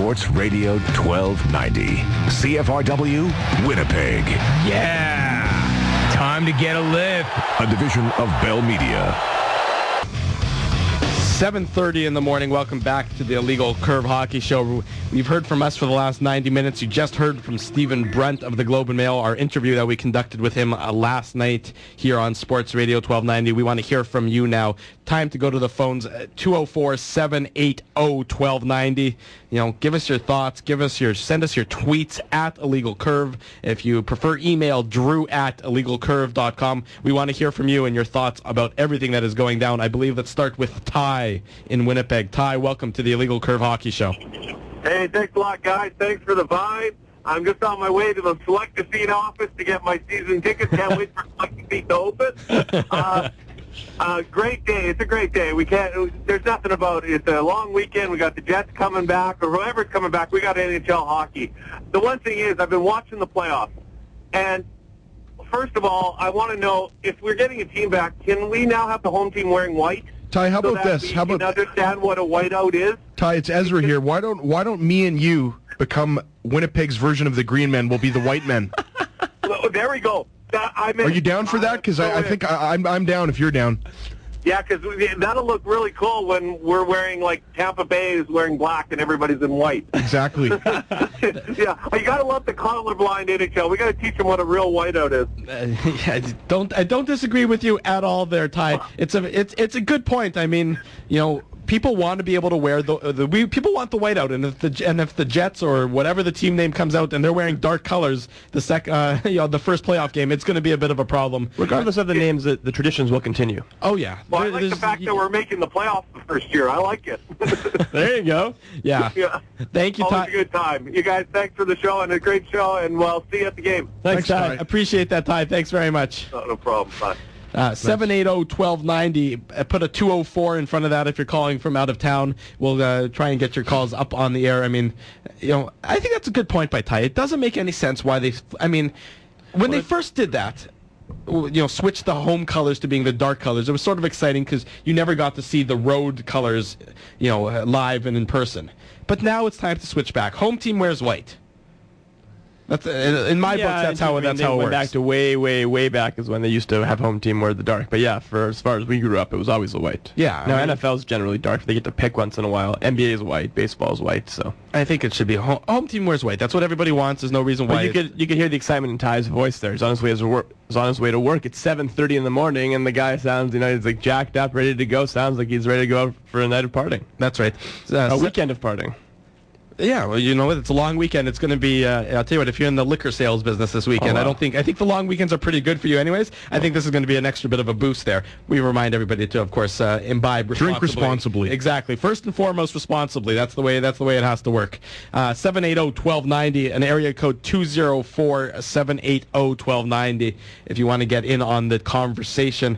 Sports Radio 1290. CFRW, Winnipeg. Yeah! Time to get a lift. A division of Bell Media. 7:30 in the morning. Welcome back to the Illegal Curve Hockey Show. You've heard from us for the last 90 minutes. You just heard from Stephen Brunt of the Globe and Mail, our interview that we conducted with him last night here on Sports Radio 1290. We want to hear from you now. Time to go to the phones, 204-780-1290. Give us your thoughts. Send us your tweets at Illegal Curve. If you prefer email, drew@illegalcurve.com. We want to hear from you and your thoughts about everything that is going down. I believe let's start with Ty in Winnipeg. Ty, welcome to the Illegal Curve Hockey Show. Hey, thanks a lot, guys. Thanks for the vibe. I'm just on my way to the Select Casino office to get my season tickets. Can't wait for Select Casino to open. Great day. It's a great day. There's nothing about it. It's a long weekend. We got the Jets coming back, or whoever's coming back. We got NHL hockey. The one thing is, I've been watching the playoffs, and first of all, I want to know if we're getting a team back. Can we now have the home team wearing white? Ty, how about this? How about understand what a whiteout is? Ty, it's Ezra here. Why don't me and you become Winnipeg's version of the Green Men? We'll be the White Men. Well, there we go. Are you down for that? Because I think I'm down if you're down. Yeah, because that'll look really cool when we're wearing, like, Tampa Bay is wearing black and everybody's in white. Exactly. Yeah, you got to love the colorblind NHL. We got to teach them what a real whiteout is. I don't disagree with you at all there, Ty. It's a good point. I mean, people want to be able to wear people want the whiteout, and if the Jets or whatever the team name comes out and they're wearing dark colors, the first playoff game, it's going to be a bit of a problem. Regardless of the names, the traditions will continue. Oh yeah. Well, I like the fact that we're making the playoffs the first year. I like it. There you go. Yeah. Thank you, Ty. Always a good time. You guys, thanks for the show and a great show, and we'll see you at the game. Thanks, Ty. Appreciate that, Ty. Thanks very much. No problem. Bye. 780-1290. Put a 204 in front of that if you're calling from out of town. We'll try and get your calls up on the air. I mean, I think that's a good point by Ty. It doesn't make any sense why when they first did that, switched the home colors to being the dark colors. It was sort of exciting because you never got to see the road colors, live and in person. But now it's time to switch back. Home team wears white. That's in my books. That's how it works. Went back to way back is when they used to have home team wear the dark. But yeah, for as far as we grew up, it was always the white. Yeah. Now NFL's generally dark. They get to pick once in a while. NBA is white. Baseball is white. So I think it should be home team wears white. That's what everybody wants. There's no reason why. You could hear the excitement in Ty's voice there. He's on his way to work. It's 7:30 in the morning, and the guy sounds, he's like jacked up, ready to go. Sounds like he's ready to go out for a night of partying. That's right. A weekend of partying. Yeah, well, it's a long weekend. It's going to be, I'll tell you what, if you're in the liquor sales business this weekend, I think the long weekends are pretty good for you anyways. I think this is going to be an extra bit of a boost there. We remind everybody to, of course, imbibe responsibly. Drink responsibly. Exactly. First and foremost, responsibly. That's the way it has to work. 780-1290, an area code 204-780-1290 if you want to get in on the conversation.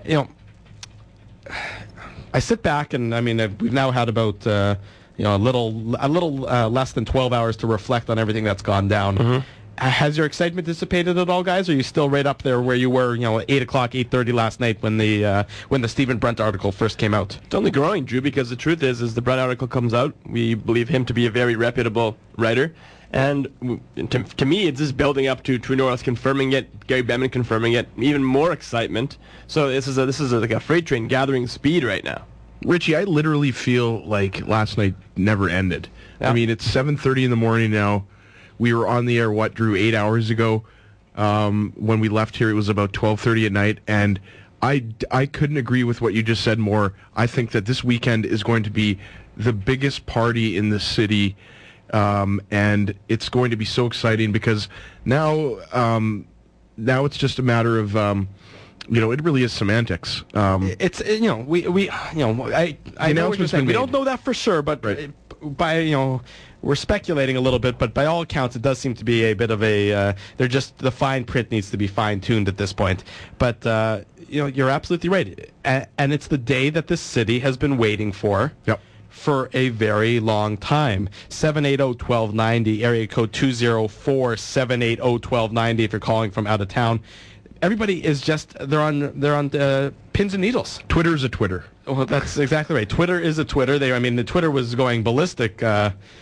I sit back and, we've now had about... a little less than 12 hours to reflect on everything that's gone down. Mm-hmm. Has your excitement dissipated at all, guys? Or are you still right up there where you were, at 8 o'clock, 8:30 last night when the Stephen Brunt article first came out? It's only growing, Drew, because the truth is the Brunt article comes out. We believe him to be a very reputable writer. And to me, it's just building up to True North confirming it, Gary Bettman confirming it, even more excitement. So this is like a freight train gathering speed right now. Richie, I literally feel like last night never ended. Yeah. It's 7:30 in the morning now. We were on the air, Drew, 8 hours ago. When we left here, it was about 12:30 at night, and I couldn't agree with what you just said more. I think that this weekend is going to be the biggest party in the city, and it's going to be so exciting because now it's just a matter of... it really is semantics. It's I know what you're saying. We don't know that for sure, but right. We're speculating a little bit. But by all accounts, it does seem to be a bit of a. The fine print needs to be fine tuned at this point. But you're absolutely right, and it's the day that this city has been waiting for. Yep. For a very long time. 780-1290, area code 204-780-1290 if you're calling from out of town. Everybody is they're on pins and needles. Twitter's a Twitter. Well, that's exactly right. Twitter is a Twitter. The Twitter was going ballistic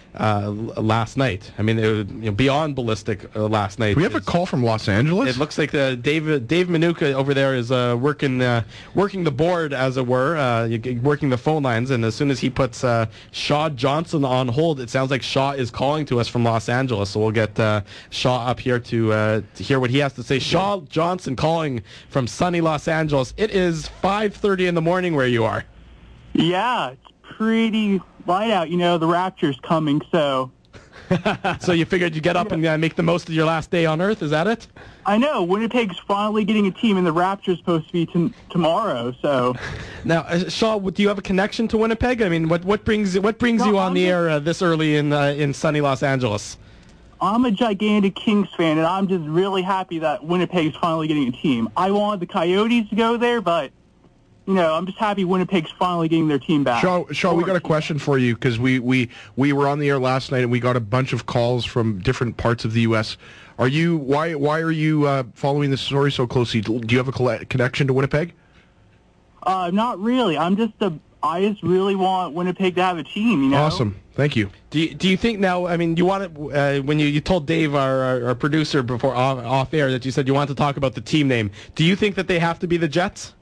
last night. I mean, it was, beyond ballistic last night. We have a call from Los Angeles. It looks like Dave Manuka over there is working the board, as it were, working the phone lines. And as soon as he puts Shaw Johnson on hold, it sounds like Shaw is calling to us from Los Angeles. So we'll get Shaw up here to hear what he has to say. Shaw Johnson calling from sunny Los Angeles. It is 5:30 in the morning where you are. Yeah, it's pretty light out. The Rapture's coming, so... So you figured you'd get up and make the most of your last day on Earth, is that it? I know. Winnipeg's finally getting a team, and the Rapture's supposed to be tomorrow, so... Now, Shaw, do you have a connection to Winnipeg? I mean, what brings you on the air this early in sunny Los Angeles? I'm a gigantic Kings fan, and I'm just really happy that Winnipeg's finally getting a team. I wanted the Coyotes to go there, but... I'm just happy Winnipeg's finally getting their team back. Shaw, we got a question for you because we were on the air last night and we got a bunch of calls from different parts of the U.S. Why are you following this story so closely? Do you have a connection to Winnipeg? Not really. I just really want Winnipeg to have a team. Awesome. Thank you. Do you think now? I mean, you want it when you told Dave, our producer, before off air that you said you want to talk about the team name. Do you think that they have to be the Jets?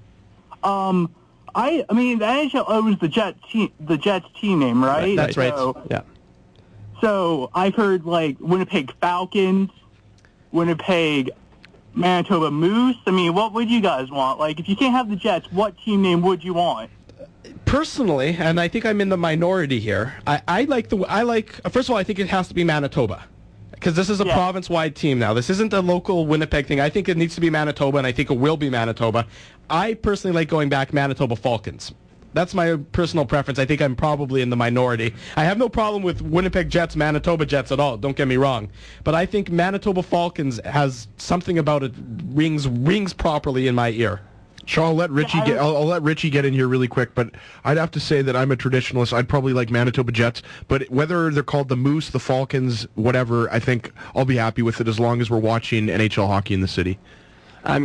I mean, the NHL owns the Jets team name, right? That's right. Yeah. So I've heard like Winnipeg Falcons, Winnipeg Manitoba Moose. I mean, what would you guys want? Like, if you can't have the Jets, what team name would you want? Personally, and I think I'm in the minority here. I like first of all, I think it has to be Manitoba. Because this is a province-wide team now. This isn't a local Winnipeg thing. I think it needs to be Manitoba, and I think it will be Manitoba. I personally like going back Manitoba Falcons. That's my personal preference. I think I'm probably in the minority. I have no problem with Winnipeg Jets, Manitoba Jets at all. Don't get me wrong. But I think Manitoba Falcons has something about it rings properly in my ear. Shaw, I'll let Richie get in here really quick, but I'd have to say that I'm a traditionalist. I'd probably like Manitoba Jets, but whether they're called the Moose, the Falcons, whatever, I think I'll be happy with it as long as we're watching NHL hockey in the city. I'm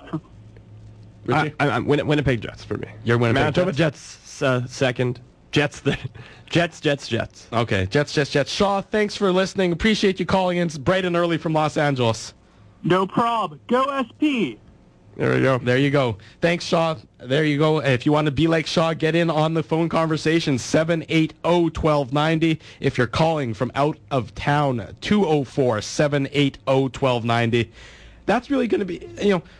Winnipeg Jets for me. You're Winnipeg Manitoba Jets second. Jets third. Jets. Okay, Jets. Shaw, thanks for listening. Appreciate you calling in. It's bright and early from Los Angeles. No prob. Go SP. There you go. Thanks, Shaw. There you go. If you want to be like Shaw, get in on the phone conversation, 780-1290. If you're calling from out of town, 204-780-1290. That's really going to be,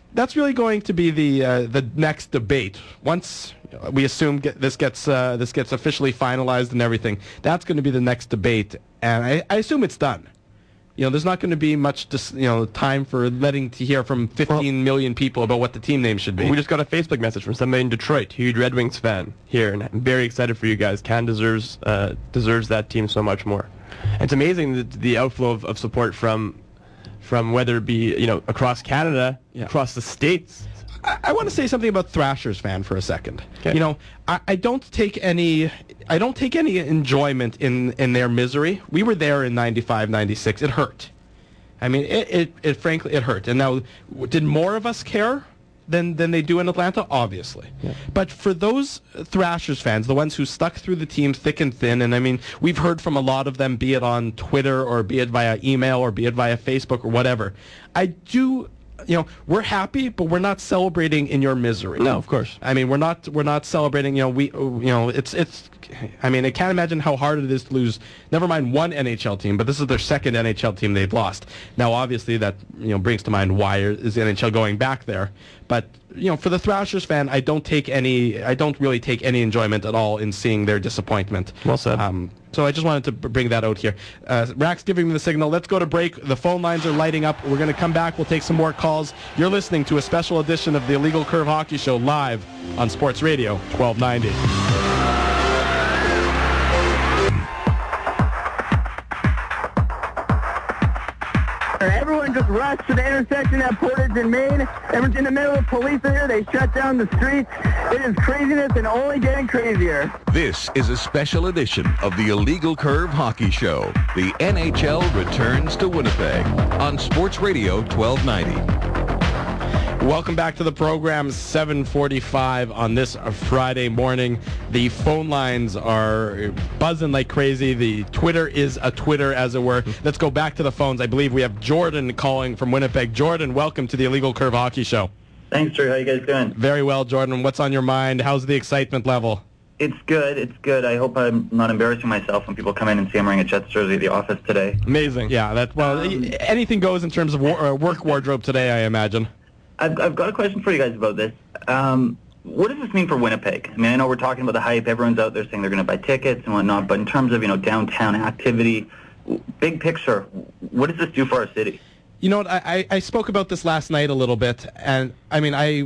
the next debate. Once we assume this gets officially finalized and everything, that's going to be the next debate. And I assume it's done. There's not going to be much, time for letting to hear from 15 million people about what the team name should be. We just got a Facebook message from somebody in Detroit, huge Red Wings fan here, and I'm very excited for you guys. Can deserves that team so much more. And it's amazing the outflow of support from whether it be across Canada, across the states. I want to say something about Thrashers fan for a second. Okay. I don't take any enjoyment in their misery. We were there in 95, 96. It hurt. I mean, it frankly, it hurt. And now, did more of us care than they do in Atlanta? Obviously. Yeah. But for those Thrashers fans, the ones who stuck through the team thick and thin, and I mean, we've heard from a lot of them, be it on Twitter or be it via email or be it via Facebook or whatever. We're happy, but we're not celebrating in your misery. No, of course. I mean, we're not celebrating. It's. I mean, I can't imagine how hard it is to lose. Never mind one NHL team, but this is their second NHL team they've lost. Now, obviously, that brings to mind why is the NHL going back there. But for the Thrashers fan, I don't really take any enjoyment at all in seeing their disappointment. Well said. So I just wanted to bring that out here. Rack's giving me the signal. Let's go to break. The phone lines are lighting up. We're going to come back. We'll take some more calls. You're listening to a special edition of the Illegal Curve Hockey Show live on Sports Radio 1290. Everyone just rushed to the intersection at Portage and Main. Everyone's in the middle of police here. They shut down the streets. It is craziness and only getting crazier. This is a special edition of the Illegal Curve Hockey Show. The NHL returns to Winnipeg on Sports Radio 1290. Welcome back to the program, 7:45 on this Friday morning. The phone lines are buzzing like crazy. The Twitter is a Twitter, as it were. Let's go back to the phones. I believe we have Jordan calling from Winnipeg. Jordan, welcome to the Illegal Curve Hockey Show. Thanks, Drew. How you guys doing? Very well, Jordan. What's on your mind? How's the excitement level? It's good. It's good. I hope I'm not embarrassing myself when people come in and see I'm wearing a Jets jersey at the office today. Amazing. Yeah, anything goes in terms of work wardrobe today, I imagine. I've got a question for you guys about this. What does this mean for Winnipeg? I mean, I know we're talking about the hype. Everyone's out there saying they're going to buy tickets and whatnot. But in terms of, downtown activity, big picture, what does this do for our city? You know what? I spoke about this last night a little bit, and I mean, I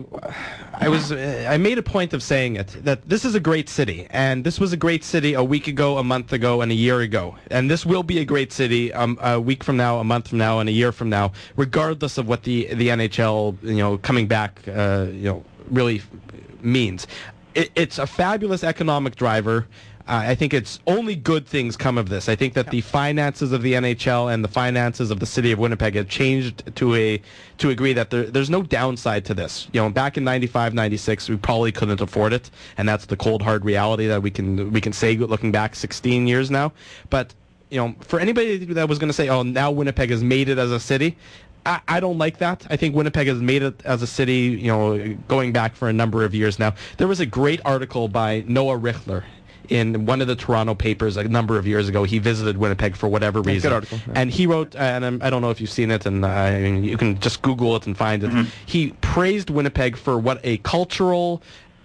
made a point of saying it, that this is a great city, and this was a great city a week ago, a month ago, and a year ago, and this will be a great city a week from now, a month from now, and a year from now, regardless of what the NHL coming back really means. It's a fabulous economic driver. I think it's only good things come of this. I think that the finances of the NHL and the finances of the city of Winnipeg have changed to agree that there's no downside to this. Back in 95, 96, we probably couldn't afford it, and that's the cold hard reality that we can say looking back 16 years now. But for anybody that was going to say, "Oh, now Winnipeg has made it as a city," I don't like that. I think Winnipeg has made it as a city, going back for a number of years now. There was a great article by Noah Richler in one of the Toronto papers a number of years ago. He visited Winnipeg for whatever reason. Good article. Yeah. And he wrote, and I don't know if you've seen it, and you can just Google it and find it. Mm-hmm. He praised Winnipeg for what a cultural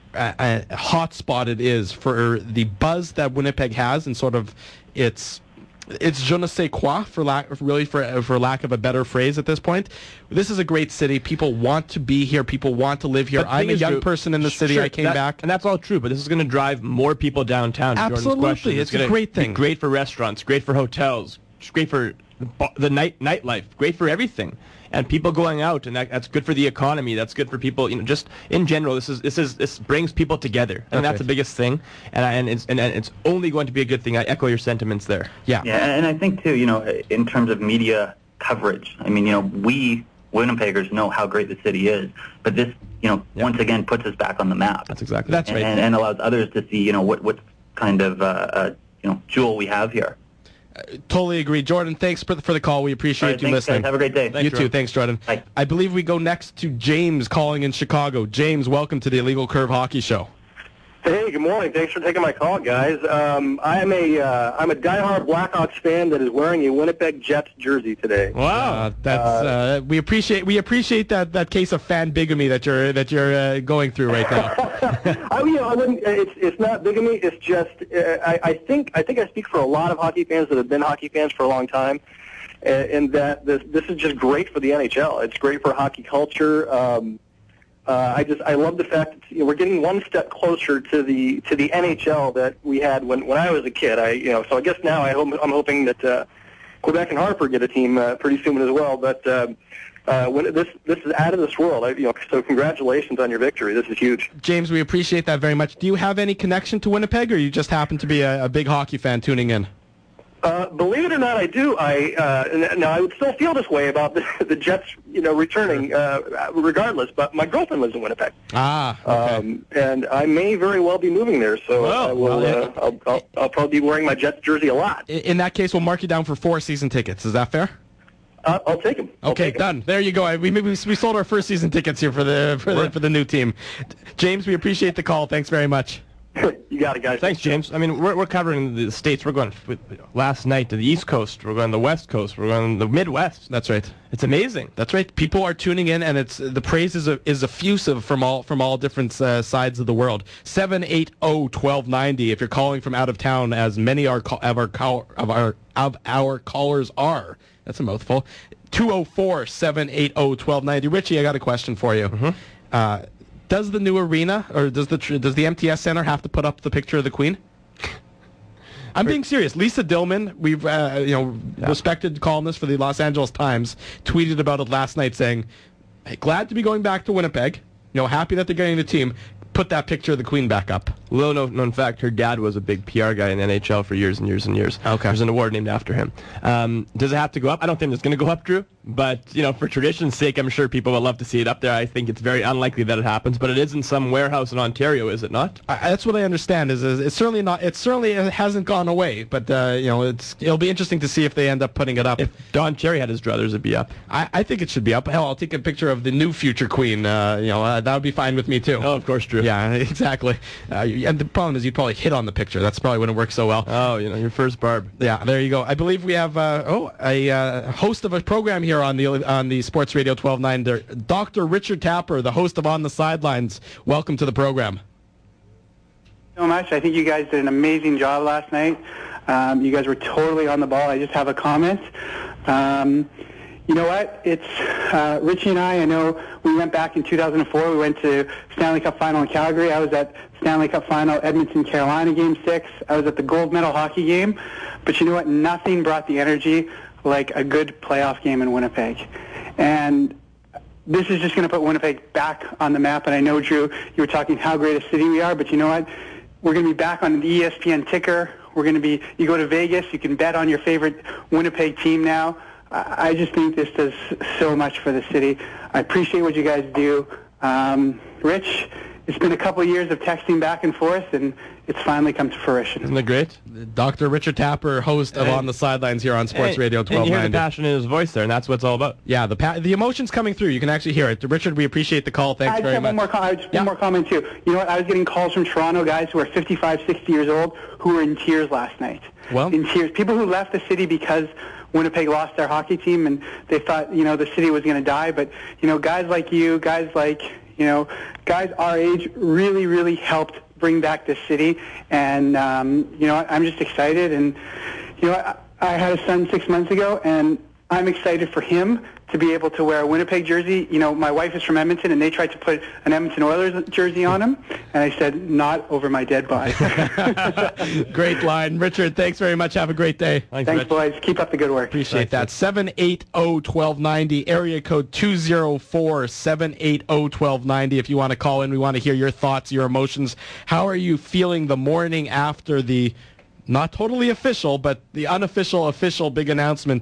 hotspot it is, for the buzz that Winnipeg has, and sort of its je ne sais quoi, for lack of a better phrase at this point. This is a great city. People want to be here. People want to live here. I'm a young person in the city. Sure, I came back. And that's all true, but this is going to drive more people downtown. Absolutely. It's a great thing. Great for restaurants, great for hotels, great for the nightlife, great for everything. And people going out, and that's good for the economy. That's good for people. Just in general, this brings people together, and that's the biggest thing. And it's only going to be a good thing. I echo your sentiments there. Yeah, and I think too, in terms of media coverage, I mean, we Winnipeggers know how great the city is, but this, once again puts us back on the map. That's exactly right, and allows others to see, what kind of jewel we have here. Totally agree. Jordan, thanks for the call. We appreciate you listening. Guys. Have a great day. You too. Thanks, Jordan. Bye. I believe we go next to James calling in Chicago. James, welcome to the Illegal Curve Hockey Show. Hey, good morning. Thanks for taking my call, guys. I'm a diehard Blackhawks fan that is wearing a Winnipeg Jets jersey today. Wow, that's we appreciate that case of fan bigamy that you're going through right now. It's not bigamy. It's just I think I speak for a lot of hockey fans that have been hockey fans for a long time, and that this is just great for the NHL. It's great for hockey culture. I love the fact that we're getting one step closer to the NHL that we had when I was a kid. So I guess now I'm hoping that Quebec and Hartford get a team pretty soon as well. But when this is out of this world. So congratulations on your victory. This is huge. James, we appreciate that very much. Do you have any connection to Winnipeg, or you just happen to be a big hockey fan tuning in? Believe it or not, I do. Now I would still feel this way about the Jets, returning, regardless. But my girlfriend lives in Winnipeg. Okay. And I may very well be moving there. So I will. I'll probably be wearing my Jets jersey a lot. In that case, we'll mark you down for 4 season tickets. Is that fair? I'll take them. Okay, done. There you go. We sold our first season tickets here for the new team. James, we appreciate the call. Thanks very much. You got it, guys. Thanks, James. I mean, we're covering the states. We're going last night to the East Coast. We're going to the West Coast. We're going to the Midwest. That's right. It's amazing. That's right. People are tuning in, and the praise is effusive from all different sides of the world. 780-1290. If you're calling from out of town, as many of our callers are. That's a mouthful. 204-780-1290. Richie, I got a question for you. Mm-hmm. Does the new arena, or does the MTS Center have to put up the picture of the Queen? I'm being serious. Lisa Dillman, we've respected columnist for the Los Angeles Times, tweeted about it last night, saying, "Hey, glad to be going back to Winnipeg. Happy that they're getting the team. Put that picture of the Queen back up." Little known fact, her dad was a big PR guy in the NHL for years and years and years. Okay. There's an award named after him. Does it have to go up? I don't think it's going to go up, Drew. But, for tradition's sake, I'm sure people would love to see it up there. I think it's very unlikely that it happens, but it is in some warehouse in Ontario, is it not? That's what I understand. Is it's certainly not. It certainly hasn't gone away. But it'll be interesting to see if they end up putting it up. If Don Cherry had his druthers, it'd be up. I think it should be up. Hell, I'll take a picture of the new future queen. That would be fine with me too. Oh, of course, Drew. Yeah, exactly. And the problem is you'd probably hit on the picture. That's probably wouldn't work so well. Oh, your first barb. Yeah, there you go. I believe we have a host of a program here on the Sports Radio 1290, Dr. Richard Tapper, the host of On the Sidelines. Welcome to the program. So much. I think you guys did an amazing job last night. You guys were totally on the ball. I just have a comment. You know what? It's Richie and I know we went back in 2004. We went to Stanley Cup Final in Calgary. I was at Stanley Cup Final Edmonton-Carolina Game 6. I was at the gold medal hockey game. But you know what? Nothing brought the energy like a good playoff game in Winnipeg. And this is just going to put Winnipeg back on the map. And I know, Drew, you were talking how great a city we are. But you know what? We're going to be back on the ESPN ticker. You go to Vegas, you can bet on your favorite Winnipeg team now. I just think this does so much for the city. I appreciate what you guys do. Rich, it's been a couple of years of texting back and forth, and it's finally come to fruition. Isn't it great? Dr. Richard Tapper, host of On the Sidelines here on Sports Radio 1290. And you hear the passion in his voice there, and that's what it's all about. Yeah, the emotion's coming through. You can actually hear it. Richard, we appreciate the call. Thanks very much. One more comment, too. You know what? I was getting calls from Toronto guys who are 55, 60 years old who were in tears last night. Well, in tears. People who left the city because Winnipeg lost their hockey team, and they thought, the city was going to die. But, guys like you, guys like, guys our age really, really helped bring back this city. And, I'm just excited. And, I had a son 6 months ago, and I'm excited for him to be able to wear a Winnipeg jersey. My wife is from Edmonton, and they tried to put an Edmonton Oilers jersey on him. And I said, not over my dead body. Great line. Richard, thanks very much. Have a great day. Thanks, boys. Keep up the good work. Appreciate that. 780-1290, area code 204-780-1290. If you want to call in, we want to hear your thoughts, your emotions. How are you feeling the morning after the not totally official, but the unofficial, official big announcement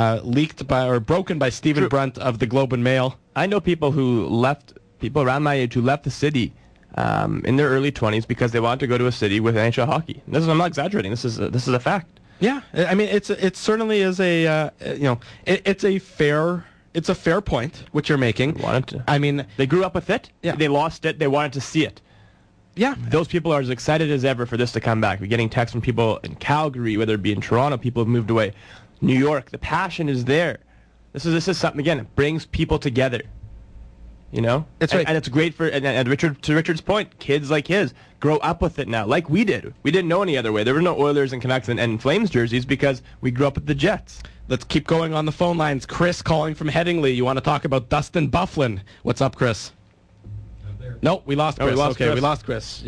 broken by Stephen Brunt of the Globe and Mail? I know people around my age who left the city in their early 20s because they wanted to go to a city with NHL hockey. I'm not exaggerating. This is a fact. Yeah, I mean it certainly is it's a fair point which you're making. I mean, they grew up with it. Yeah. They lost it. They wanted to see it. Yeah. Those people are as excited as ever for this to come back. We're getting texts from people in Calgary, whether it be in Toronto, people have moved away. New York, the passion is there. This is something, again, it brings people together. That's right. And it's great for, and to Richard's point, kids like his grow up with it now, like we did. We didn't know any other way. There were no Oilers and Canucks and Flames jerseys because we grew up with the Jets. Let's keep going on the phone lines. Chris calling from Headingley. You want to talk about Dustin Byfuglien. What's up, Chris? No, we lost Chris. We lost Chris.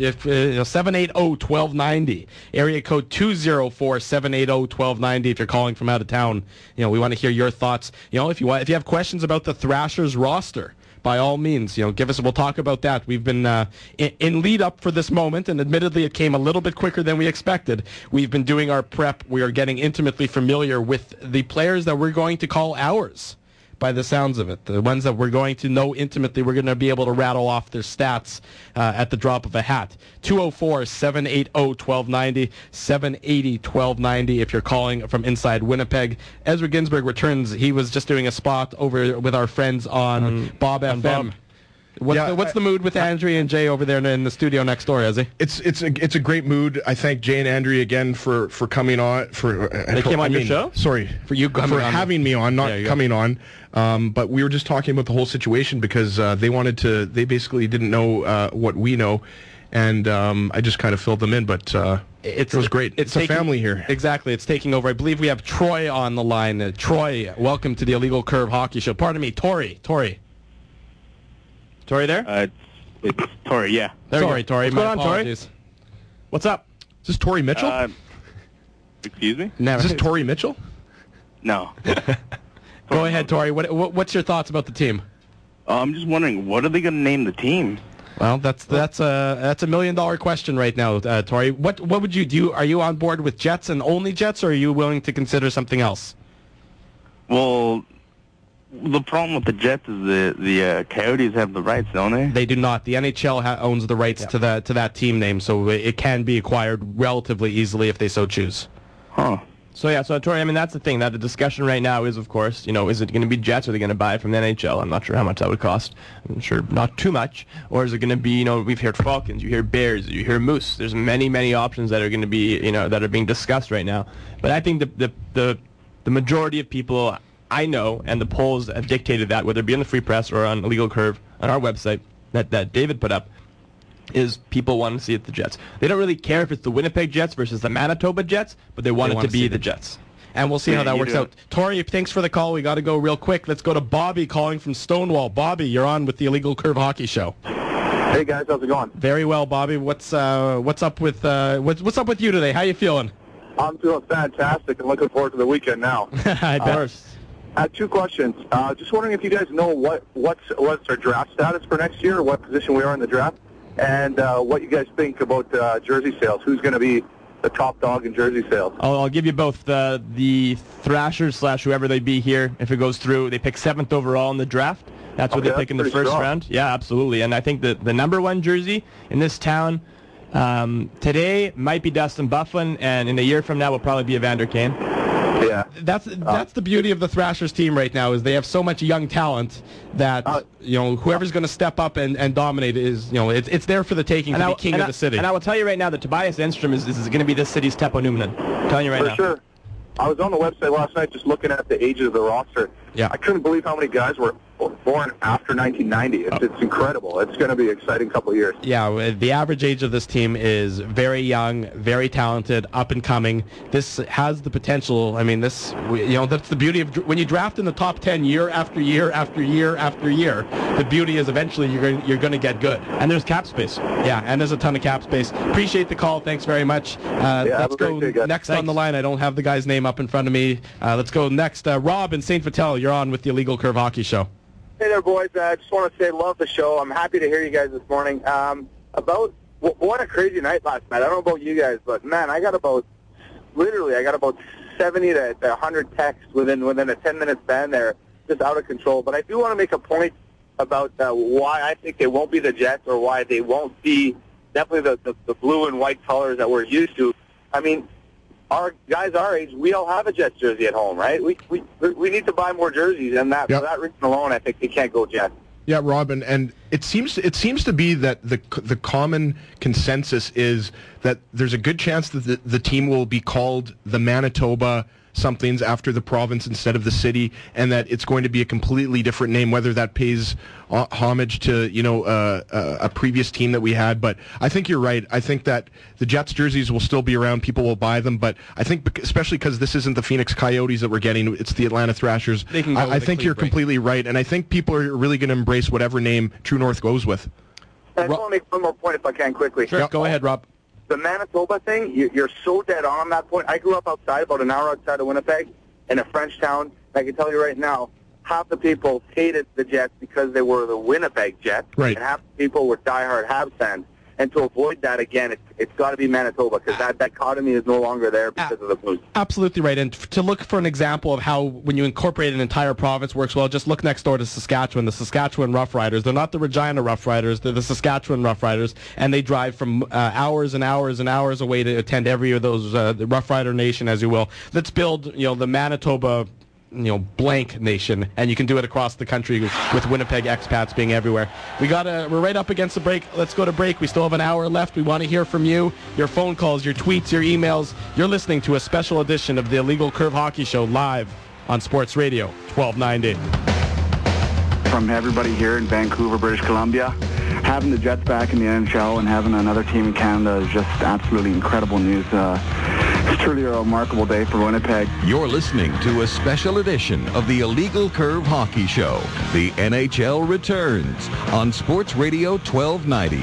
780-1290. Area code 204-780-1290 if you're calling from out of town. We want to hear your thoughts. If you have questions about the Thrashers roster, by all means, give us. We'll talk about that. We've been in lead up for this moment, and admittedly, it came a little bit quicker than we expected. We've been doing our prep. We are getting intimately familiar with the players that we're going to call ours. By the sounds of it, the ones that we're going to know intimately, we're going to be able to rattle off their stats at the drop of a hat. 204-780-1290, 780-1290 if you're calling from inside Winnipeg. Ezra Ginsburg returns. He was just doing a spot over with our friends on Bob FM. What's the mood with Andrea and Jay over there in the studio next door, Ezzy? It's a great mood. I thank Jay and Andrea again for coming on. They came on your show? Sorry, for having me on, not coming on. But we were just talking about the whole situation because they basically didn't know what we know, and I just kind of filled them in. But it was great. It's a family here. Exactly. It's taking over. I believe we have Troy on the line. Troy, welcome to the Illegal Curve Hockey Show. Pardon me, Tori. Tori there? It's Tori, yeah. Sorry, Tori. What's going on, Tori? What's up? Is this Tori Mitchell? Excuse me? Is this Tori Mitchell? No. Go ahead, Tori. What's your thoughts about the team? I'm just wondering, what are they going to name the team? Well, that's a $1 million question right now, Tori. What would you do? Are you on board with Jets and only Jets, or are you willing to consider something else? Well, the problem with the Jets is the Coyotes have the rights, don't they? They do not. The NHL owns the rights to that team name, so it can be acquired relatively easily if they so choose. Huh. So Tori, I mean, that's the thing. That the discussion right now is, of course, is it going to be Jets, or are they going to buy it from the NHL? I'm not sure how much that would cost. I'm sure not too much. Or is it going to be, we've heard Falcons, you hear Bears, you hear Moose. There's many, many options that are going to be, that are being discussed right now. But I think the majority of people I know, and the polls have dictated that, whether it be on the Free Press or on Illegal Curve, on our website that David put up, is people want to see it the Jets. They don't really care if it's the Winnipeg Jets versus the Manitoba Jets, but they want it to be the Jets. And we'll see how that works out. Tori, thanks for the call. We got to go real quick. Let's go to Bobby calling from Stonewall. Bobby, you're on with the Illegal Curve Hockey Show. Hey guys, how's it going? Very well, Bobby. What's up with you today? How you feeling? I'm feeling fantastic and looking forward to the weekend now. I bet. I have two questions. Just wondering if you guys know what's our draft status for next year, what position we are in the draft, and what you guys think about jersey sales. Who's going to be the top dog in jersey sales? I'll give you both. The Thrashers / whoever they be here, if it goes through, they pick 7th overall in the draft. That's what they pick in the first round. Yeah, absolutely. And I think that the number 1 jersey in this town today might be Dustin Byfuglien, and in a year from now will probably be Evander Kane. Yeah, that's the beauty of the Thrashers team right now, is they have so much young talent that whoever's going to step up and dominate is it's there for the taking to be king of the city. And I will tell you right now that Tobias Enstrom is going to be this city's Teppo Numminen. I'm telling you right now. For sure. I was on the website last night just looking at the ages of the roster. Yeah. I couldn't believe how many guys were born after 1990. It's incredible. It's going to be an exciting couple of years. Yeah, the average age of this team is very young, very talented, up and coming. This has the potential. I mean, that's the beauty of when you draft in the top 10 year after year after year after year. The beauty is eventually you're going to get good. And there's cap space. Yeah, and there's a ton of cap space. Appreciate the call. Thanks very much. Let's go next on the line. I don't have the guy's name up in front of me. Let's go next. Rob in St. Vital, you're on with the Illegal Curve Hockey Show. Hey there, boys. I just want to say love the show. I'm happy to hear you guys this morning. About what a crazy night last night. I don't know about you guys, but, man, I got about 70 to 100 texts within a 10-minute span there, just out of control. But I do want to make a point about why I think they won't be the Jets, or why they won't be definitely the blue and white colors that we're used to. I mean, our guys our age, we all have a Jets jersey at home, right? We need to buy more jerseys, and for that reason alone, I think they can't go Jets. Yeah, Robin, and it seems to be that the common consensus is that there's a good chance that the team will be called the Manitoba somethings after the province instead of the city, and that it's going to be a completely different name, whether that pays homage to a previous team that we had. But I think you're right. I think that the Jets jerseys will still be around. People will buy them, but I think especially because this isn't the Phoenix Coyotes that we're getting, it's the Atlanta Thrashers. I think you're completely right, and I think people are really going to embrace whatever name True North goes with. And I just want to make one more point if I can quickly. Sure, go ahead, Rob. The Manitoba thing, you're so dead on that point. I grew up outside, about an hour outside of Winnipeg, in a French town. I can tell you right now, half the people hated the Jets because they were the Winnipeg Jets, right, and half the people were diehard Habs fans. And to avoid that again, it's got to be Manitoba, because that dichotomy is no longer there because of the Blues. Absolutely right. And to look for an example of how when you incorporate an entire province works well, just look next door to Saskatchewan, the Saskatchewan Roughriders. They're not the Regina Roughriders, they're the Saskatchewan Roughriders, and they drive from hours and hours and hours away to attend every of those the Rough Rider Nation, as you will. Let's build the Manitoba blank nation, and you can do it across the country with Winnipeg expats being everywhere. We're right up against the break. Let's go to break. We still have an hour left. We want to hear from you, your phone calls, your tweets, your emails. You're listening to a special edition of the Illegal Curve Hockey Show live on Sports Radio 1290. From everybody here in Vancouver, British Columbia, having the Jets back in the NHL and having another team in Canada is just absolutely incredible news. It's truly a remarkable day for Winnipeg. You're listening to a special edition of the Illegal Curve Hockey Show. The NHL returns on Sports Radio 1290.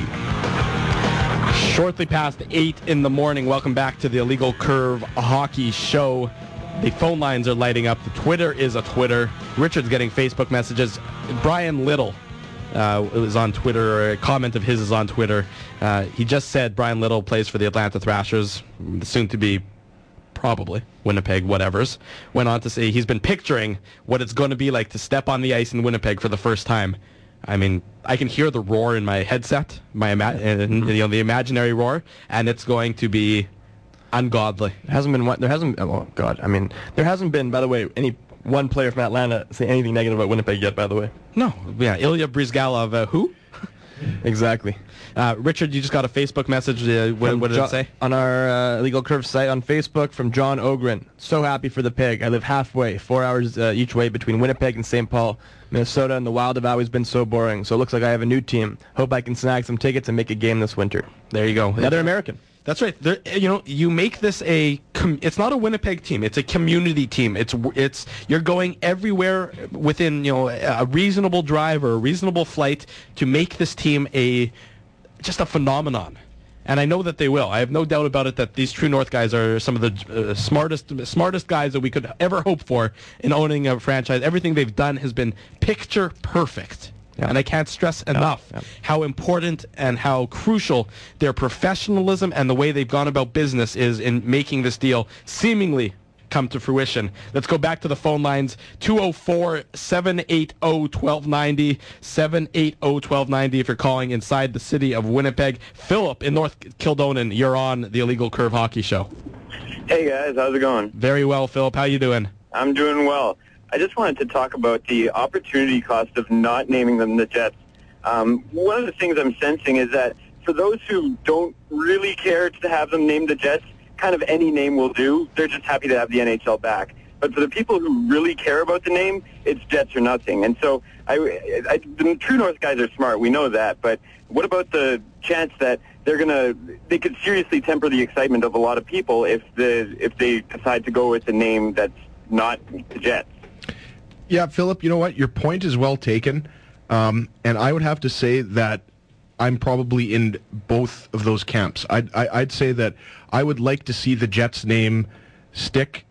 Shortly past 8 in the morning. Welcome back to the Illegal Curve Hockey Show. The phone lines are lighting up. The Twitter is a Twitter. Richard's getting Facebook messages. Brian Little is on Twitter, or a comment of his is on Twitter. He just said Brian Little plays for the Atlanta Thrashers, soon to be probably, Winnipeg, whatevers, went on to say he's been picturing what it's going to be like to step on the ice in Winnipeg for the first time. I mean, I can hear the roar in my headset, the imaginary roar, and it's going to be ungodly. There hasn't been, by the way, any one player from Atlanta say anything negative about Winnipeg yet, by the way. No. Yeah, Ilya Bryzgalov, who? Exactly. Richard, you just got a Facebook message. What did it say? On our Illegal Curve site on Facebook from John Ogren. So happy for the Pig. I live halfway, 4 hours each way between Winnipeg and St. Paul, Minnesota, and the Wild have always been so boring. So it looks like I have a new team. Hope I can snag some tickets and make a game this winter. There you go. Another American. That's right. You make this it's not a Winnipeg team. It's a community team. It's you're going everywhere within a reasonable drive or a reasonable flight to make this team just a phenomenon. And I know that they will. I have no doubt about it that these True North guys are some of the smartest guys that we could ever hope for in owning a franchise. Everything they've done has been picture perfect. Yeah. And I can't stress enough how important and how crucial their professionalism and the way they've gone about business is in making this deal seemingly come to fruition. Let's go back to the phone lines. 204-780-1290, 780-1290 if you're calling inside the city of Winnipeg. Philip in North Kildonan, you're on the Illegal Curve Hockey Show. Hey guys, how's it going? Very well, Philip. How you doing? I'm doing well. I just wanted to talk about the opportunity cost of not naming them the Jets. One of the things I'm sensing is that for those who don't really care to have them named the Jets, kind of any name will do. They're just happy to have the NHL back. But for the people who really care about the name, it's Jets or nothing. And so the True North guys are smart. We know that. But what about the chance that they could seriously temper the excitement of a lot of people if they decide to go with a name that's not the Jets? Yeah, Philip, you know what? Your point is well taken. And I would have to say that I'm probably in both of those camps. I'd say that I would like to see the Jets name stick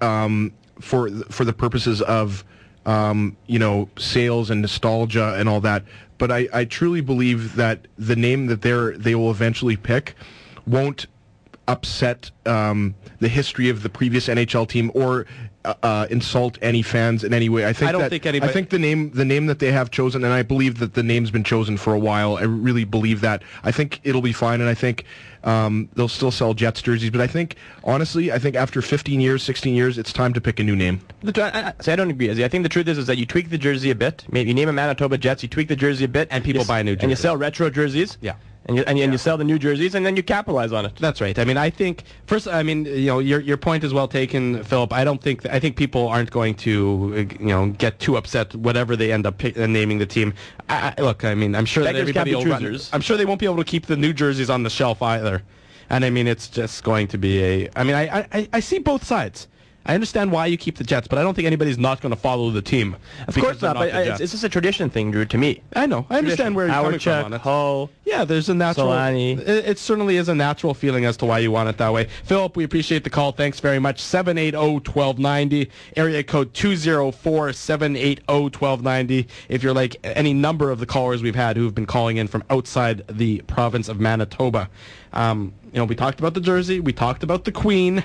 for the purposes of sales and nostalgia and all that. But I truly believe that the name that they will eventually pick won't upset the history of the previous NHL team or insult any fans in any way. I think the name that they have chosen, and I believe that the name's been chosen for a while. I really believe that. I think it'll be fine, and I think they'll still sell Jets jerseys. But I think, honestly, after 15 years, 16 years, it's time to pick a new name. I don't agree. I think the truth is that you tweak the jersey a bit. Maybe you name them Manitoba Jets, you tweak the jersey a bit, and people buy new jerseys. And you sell retro jerseys. Yeah. And you sell the new jerseys, and then you capitalize on it. That's right. I mean, I think your point is well taken, Philip. I think people aren't going to get too upset whatever they end up naming the team. Look, I mean, I'm sure that everybody will run. I'm sure they won't be able to keep the new jerseys on the shelf either. And I mean, it's just going to be I see both sides. I understand why you keep the Jets, but I don't think anybody's not going to follow the team. Of course not. But it's just a tradition thing, Drew, to me. I know. I understand where you're coming from on it. Hull, yeah, there's a natural... Solani. It certainly is a natural feeling as to why you want it that way. Philip, we appreciate the call. Thanks very much. 780-1290, area code 204-780-1290. If you're like any number of the callers we've had who've been calling in from outside the province of Manitoba. We talked about the jersey. We talked about the Queen.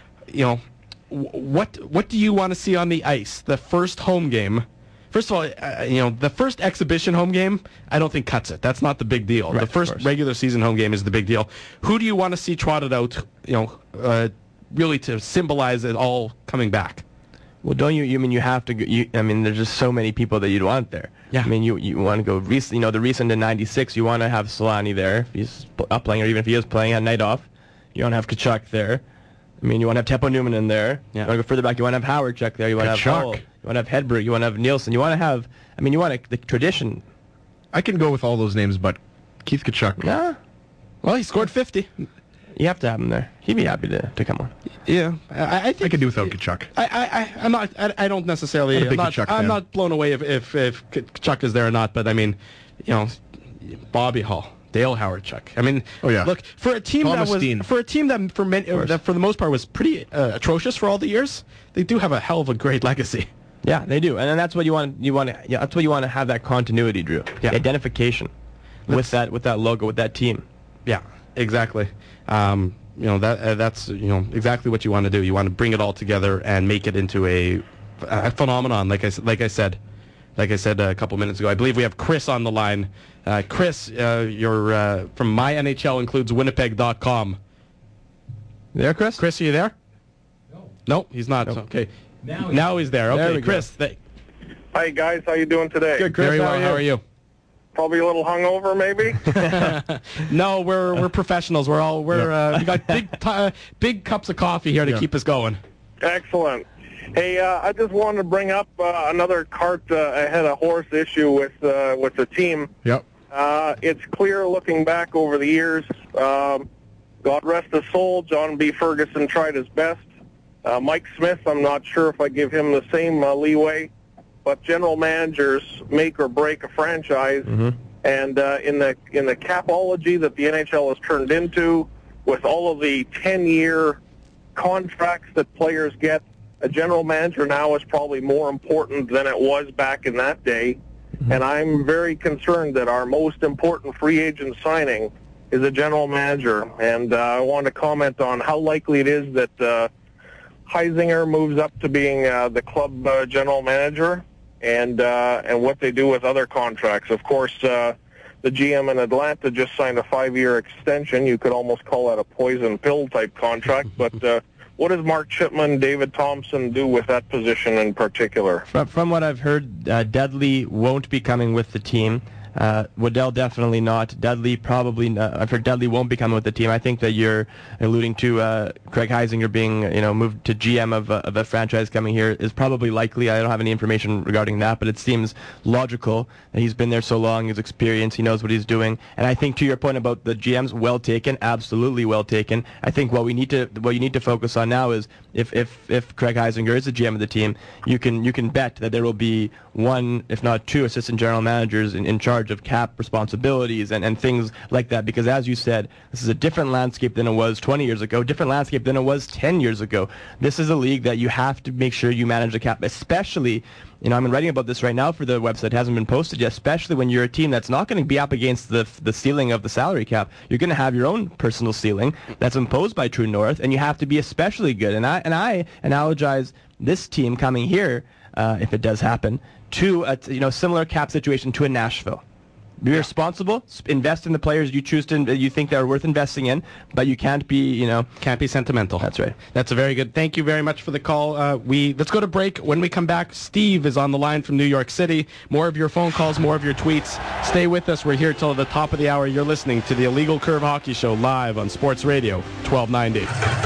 What do you want to see on the ice? The first home game. First of all, the first exhibition home game, I don't think cuts it. That's not the big deal. Right, the first regular season home game is the big deal. Who do you want to see trotted out, really to symbolize it all coming back? Well, don't you? I mean, you have to. There's just so many people that you'd want there. Yeah. I mean, you want to go. The recent in '96, you want to have Solani there if he's up playing, or even if he is playing, had night off. You want to have Tkachuk there. I mean, you want to have Teppo Newman in there. Yeah. You want to go further back. You want to have Howard Chuck there. You want to have Hull. You want to have Hedberg. You want to have Nielsen. You want to have. The tradition. I can go with all those names, but Keith Tkachuk. Yeah. Well, he scored 50. You have to have him there. He'd be happy to come on. Yeah, I think I could do without Tkachuk. I'm not. I don't necessarily. I'm not blown away if Tkachuk is there or not. But I mean, Bobby Hull. Dale Howard-Chuck. I mean, look, for a team that for the most part was pretty atrocious for all the years, they do have a hell of a great legacy. Yeah, they do, and that's what you want. That's what you want to have, that continuity, Drew. Yeah. The identification with that logo, with that team. Yeah, exactly. that's exactly what you want to do. You want to bring it all together and make it into a phenomenon. Like I said a couple minutes ago. I believe we have Chris on the line. Chris, you're from MyNHLincludesWinnipeg.com. There, Chris? Chris, are you there? No, he's not. Nope. Okay. Now he's there. Okay, Chris. Hi, guys. How you doing today? Good, Chris. Very well. How are you? Probably a little hungover, maybe. No, we're professionals. We got big cups of coffee here to keep us going. Excellent. Hey, I just wanted to bring up another cart ahead of horse issue with the team. Yep. It's clear looking back over the years. God rest his soul, John B. Ferguson tried his best. Mike Smith, I'm not sure if I give him the same leeway. But general managers make or break a franchise, and in the capology that the NHL has turned into, with all of the 10-year contracts that players get, a general manager now is probably more important than it was back in that day. And I'm very concerned that our most important free agent signing is a general manager. And I want to comment on how likely it is that Heisinger moves up to being the club general manager. And what they do with other contracts. Of course, the GM in Atlanta just signed a 5-year extension. You could almost call that a poison pill type contract. But what does Mark Chipman, David Thompson do with that position in particular? From what I've heard, Dudley won't be coming with the team. Waddell definitely not. Dudley probably not. I've heard Dudley won't be coming with the team. I think that you're alluding to Craig Heisinger being moved to GM of a franchise coming here is probably likely. I don't have any information regarding that, but it seems logical that he's been there so long, his experience, he knows what he's doing. And I think to your point about the GMs, well taken, absolutely well taken. I think what you need to focus on now is if Craig Heisinger is the GM of the team, you can bet that there will be one, if not two, assistant general managers in charge of cap responsibilities and things like that, because as you said, this is a different landscape than it was 20 years ago, different landscape than it was 10 years ago. This is a league that you have to make sure you manage the cap, especially, I'm writing about this right now for the website, it hasn't been posted yet, especially when you're a team that's not going to be up against the ceiling of the salary cap. You're going to have your own personal ceiling that's imposed by True North, and you have to be especially good. And I analogize this team coming here, if it does happen, to a similar cap situation to a Nashville. Be responsible. Invest in the players you choose you think they're worth investing in, but you can't be sentimental. That's right. That's a very good. Thank you very much for the call. Let's go to break. When we come back, Steve is on the line from New York City. More of your phone calls, more of your tweets. Stay with us. We're here till the top of the hour. You're listening to the Illegal Curve Hockey Show live on Sports Radio 1290.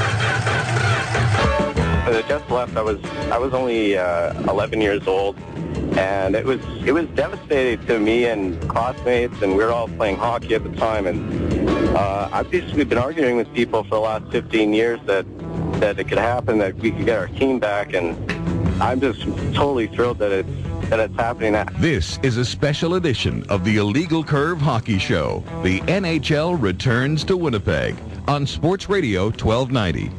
When the Jets left, I was only 11 years old. And it was devastating to me and classmates, and we were all playing hockey at the time. And I've basically been arguing with people for the last 15 years that it could happen, that we could get our team back. And I'm just totally thrilled that it's happening now. This is a special edition of the Illegal Curve Hockey Show. The NHL returns to Winnipeg on Sports Radio 1290.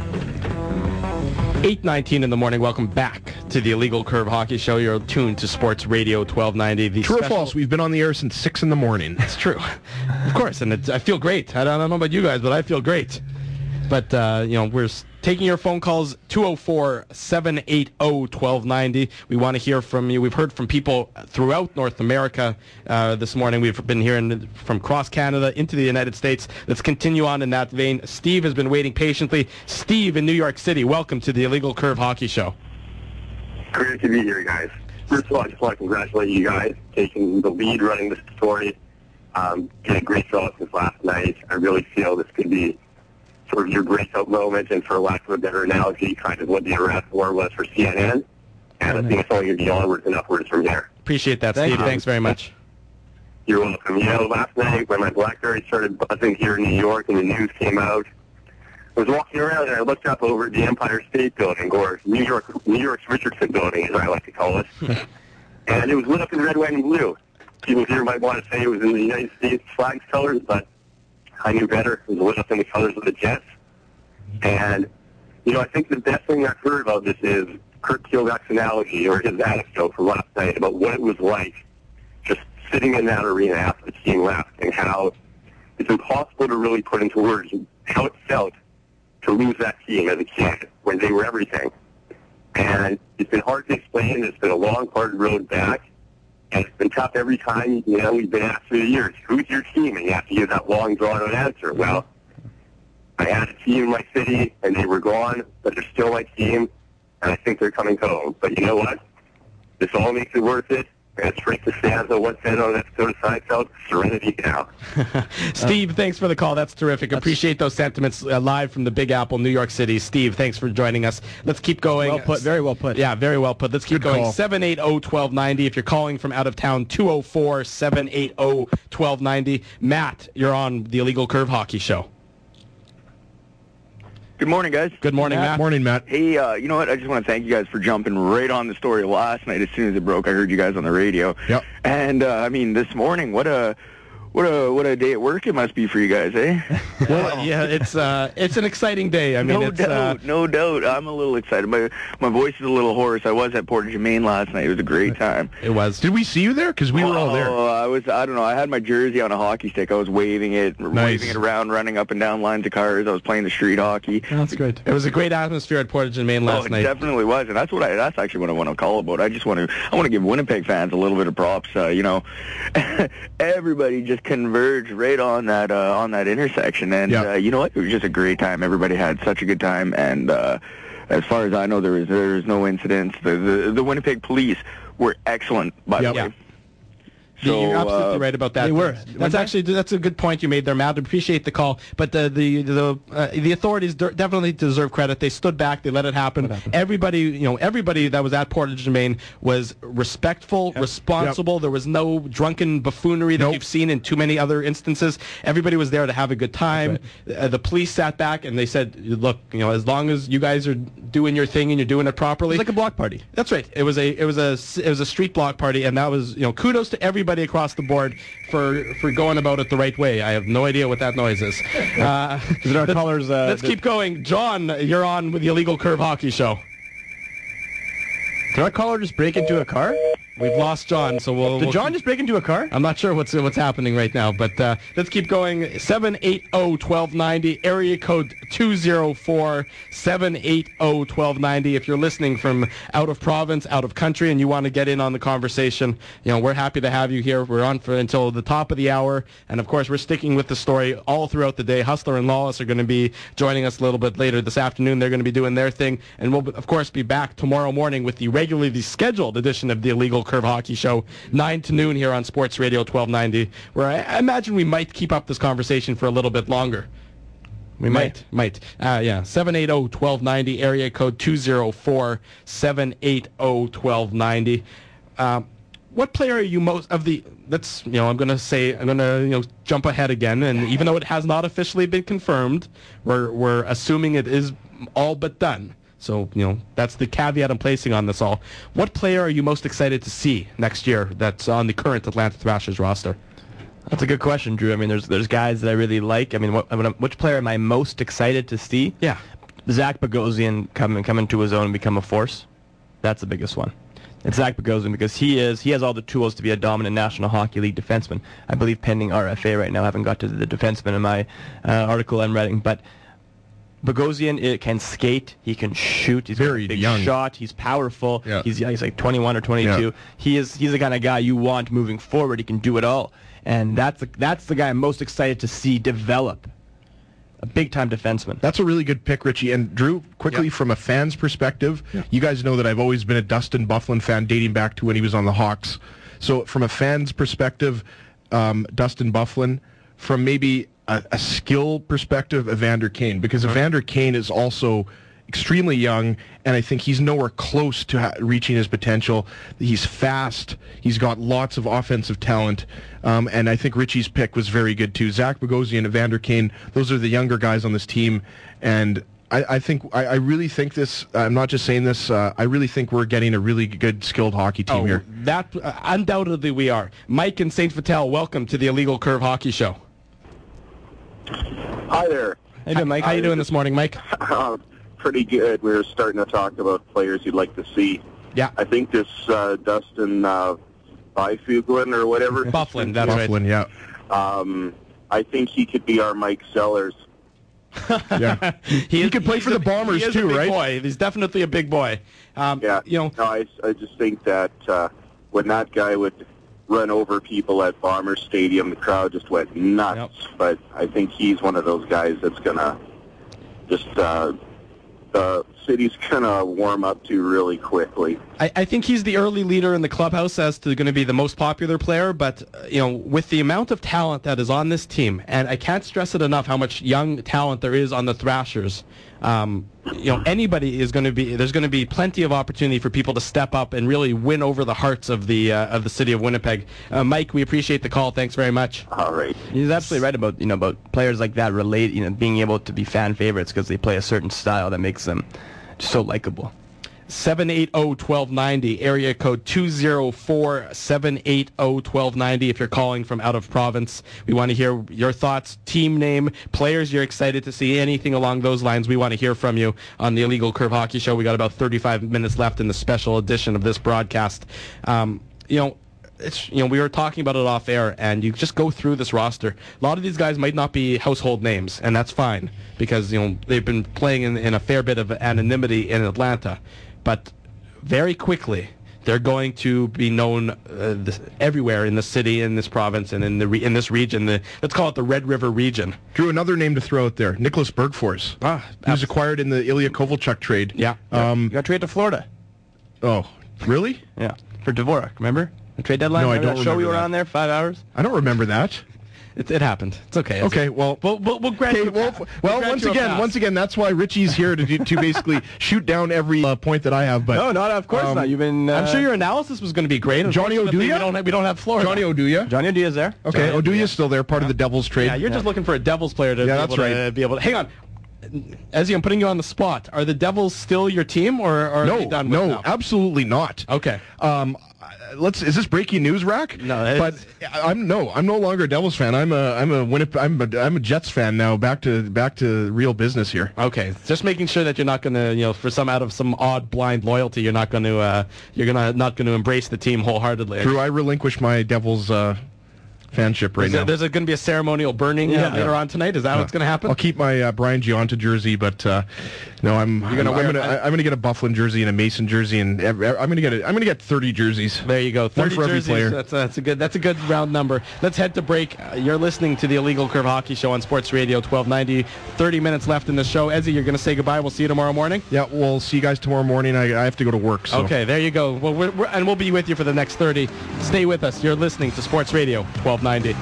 8:19 in the morning. Welcome back to the Illegal Curve Hockey Show. You're tuned to Sports Radio 1290. True or false? We've been on the air since 6 in the morning. It's true. Of course, and I feel great. I don't know about you guys, but I feel great. But, we're taking your phone calls, 204-780-1290. We want to hear from you. We've heard from people throughout North America this morning. We've been hearing from across Canada into the United States. Let's continue on in that vein. Steve has been waiting patiently. Steve in New York City, welcome to the Illegal Curve Hockey Show. Great to be here, guys. First of all, I just want to congratulate you guys taking the lead running this story. Did a great job since last night. I really feel this could be sort of your breakout moment, and for lack of a better analogy, kind of what the arrest war was for CNN. And I think it's only going to be onwards and upwards from there. Appreciate that, Steve. Thanks very much. You're welcome. Last night when my BlackBerry started buzzing here in New York and the news came out, I was walking around and I looked up over at the Empire State Building, or New York's Richardson Building, as I like to call it, and it was lit up in red, white, and blue. People here might want to say it was in the United States flag's colors, but I knew better. It was lit up in the colors of the Jets. And, I think the best thing I've heard about this is Kurt Kielbach's analogy, or his anecdote from last night about what it was like just sitting in that arena after the team left, and how it's impossible to really put into words how it felt to lose that team as a kid when they were everything. And it's been hard to explain. It's been a long, hard road back. And it's been tough every time, we've been asked through the years, who's your team? And you have to give that long, drawn-out answer. Well, I had a team in my city, and they were gone, but they're still my team, and I think they're coming home. But you know what? This all makes it worth it. And it's Frank Costanza once said on an episode of Seinfeld, serenity now. Steve, thanks for the call. That's terrific. Appreciate those sentiments live from the Big Apple, New York City. Steve, thanks for joining us. Let's keep going. Well put. Very well put. Yeah, very well put. Let's keep Good going. call. 780-1290. If you're calling from out of town, 204-780-1290. Matt, you're on the Illegal Curve Hockey Show. Good morning, guys. Good morning, Matt. Morning, Matt. Hey, you know what? I just want to thank you guys for jumping right on the story last night. As soon as it broke, I heard you guys on the radio. Yep. And this morning, what a day at work it must be for you guys, eh? Well, yeah, it's an exciting day. I mean, no doubt. I'm a little excited. My voice is a little hoarse. I was at Portage and Main last night. It was a great time. It was. Did we see you there? Because we were all there. I don't know. I had my jersey on a hockey stick. I was waving it around, running up and down lines of cars. I was playing the street hockey. That's great. It was a great atmosphere at Portage and Main last night. It definitely was, and that's actually what I want to call about. I want to give Winnipeg fans a little bit of props. Everybody just converged right on that intersection, and you know what? It was just a great time. Everybody had such a good time, and as far as I know, there was no incidents. The Winnipeg police were excellent, by the way. So, you're absolutely right about that. They were. That's a good point you made there, Matt. I appreciate the call, but the authorities definitely deserve credit. They stood back. They let it happen. Everybody that was at Portage and Main was respectful, responsible. There was no drunken buffoonery that you've seen in too many other instances. Everybody was there to have a good time. Right. The police sat back and they said, "Look, as long as you guys are doing your thing and you're doing it properly." It's like a block party. That's right. It was a street block party, and that was kudos to everybody across the board for going about it the right way. I have no idea what that noise is. Is it our callers? Let's keep going. John, you're on with the Illegal Curve Hockey Show. Did our caller just break into a car? We've lost John, so Did John just break into a car? I'm not sure what's happening right now, but let's keep going. 780-1290, area code 204-780-1290. If you're listening from out of province, out of country, and you want to get in on the conversation, we're happy to have you here. We're on until the top of the hour, and of course, we're sticking with the story all throughout the day. Hustler and Lawless are going to be joining us a little bit later this afternoon. They're going to be doing their thing, and we'll, of course, be back tomorrow morning with the regularly scheduled edition of the Illegal Curve Hockey Show, 9 to noon here on Sports Radio 1290, where I imagine we might keep up this conversation for a little bit longer. We might. 780-1290, area code 204-780-1290. What player are you most of the? I'm going to jump ahead again, and even though it has not officially been confirmed, we're assuming it is all but done. So, that's the caveat I'm placing on this all. What player are you most excited to see next year that's on the current Atlanta Thrashers roster? That's a good question, Drew. I mean, there's guys that I really like. I mean, which player am I most excited to see? Yeah. Zach Bogosian come into his own and become a force. That's the biggest one. It's Zach Bogosian because he has all the tools to be a dominant National Hockey League defenseman. I believe pending RFA right now. I haven't got to the defenseman in my article I'm writing, but Bogosian can skate. He can shoot. He's very got a big young shot. He's powerful. Yeah. He's like 21 or 22. Yeah. He's the kind of guy you want moving forward. He can do it all, and that's the guy I'm most excited to see develop. A big-time defenseman. That's a really good pick, Richie. And Drew, quickly from a fan's perspective, you guys know that I've always been a Dustin Byfuglien fan dating back to when he was on the Hawks. So from a fan's perspective, Dustin Byfuglien. From maybe a skill perspective, Evander Kane, because Evander Kane is also extremely young, and I think he's nowhere close to reaching his potential. He's fast. He's got lots of offensive talent, and I think Richie's pick was very good too. Zach Bogosian and Evander Kane, those are the younger guys on this team, and I really think this, I'm not just saying this, I really think we're getting a really good, skilled hockey team here. That undoubtedly we are. Mike and St. Vital, welcome to the Illegal Curve Hockey Show. Hi there. Hey, Mike. How you doing this morning, Mike? Pretty good. We were starting to talk about players you'd like to see. Yeah. I think this Dustin Byfuglien or whatever. Byfuglien, that's right. Byfuglien, yeah. I think he could be our Mike Sellers. Yeah. He could play for the Bombers too, big right? Boy. He's definitely a big boy. Yeah. You know, No, I just think that when that guy would run over people at Bomber Stadium, the crowd just went nuts. Yep. But I think he's one of those guys that's going to just the city's going to warm up to really quickly. I think he's the early leader in the clubhouse as to going to be the most popular player, but with the amount of talent that is on this team, and I can't stress it enough how much young talent there is on the Thrashers. Anybody is going to be. There's going to be plenty of opportunity for people to step up and really win over the hearts of the city of Winnipeg. Mike, we appreciate the call. Thanks very much. All right. He's absolutely right about players like that being able to be fan favorites because they play a certain style that makes them so likable. 780-1290, area code 204-780-1290 if you're calling from out of province. We want to hear your thoughts, team name, players you're excited to see, anything along those lines. We want to hear from you on the Illegal Curve Hockey Show. We got about 35 minutes left in the special edition of this broadcast. We were talking about it off air, and you just go through this roster. A lot of these guys might not be household names, and that's fine because they've been playing in a fair bit of anonymity in Atlanta. But very quickly, they're going to be known everywhere in the city, in this province, and in this region. Let's call it the Red River region. Drew, another name to throw out there, Nicholas Bergfors. He was acquired in the Ilya Kovalchuk trade. Yeah. Got traded to Florida. Oh, really? Yeah. For Dvorak, remember? The trade deadline? No, I remember don't that show we remember were that. on there, 5 hours? I don't remember that. It happened. It's okay. Okay, well, we'll grant you. once again, that's why Richie's here to basically shoot down every point that I have. But no, of course not. You've been. I'm sure your analysis was going to be great. Johnny Oduya? We don't have Florida. Johnny Oduya? Johnny Oduya's there. Okay, Oduya's still there, part of the Devils trade. Yeah, you're just looking for a Devils player to be able to. Hang on. Ezzy, I'm putting you on the spot. Are the Devils still your team, or are they done with now? Absolutely not. Okay. Is this breaking news, Rack? No, but I'm no longer a Devils fan. I'm a Jets fan now. Back to real business here. Okay, just making sure that you're not going to, for out of some odd blind loyalty, you're not going to embrace the team wholeheartedly. Drew, I relinquish my Devils fanship right now. There's going to be a ceremonial burning later on tonight. Is that what's going to happen? I'll keep my Brian Gionta jersey, but no, I'm going to get a Bufflin jersey and a Mason jersey, and I'm going to get 30 jerseys. There you go, 30 One for jerseys. every player. That's a good round number. Let's head to break. You're listening to the Illegal Curve Hockey Show on Sports Radio 1290. 30 minutes left in the show. Ezzy, you're going to say goodbye. We'll see you tomorrow morning. Yeah, we'll see you guys tomorrow morning. I have to go to work. So. Okay, there you go. Well, we'll be with you for the next 30. Stay with us. You're listening to Sports Radio 1290.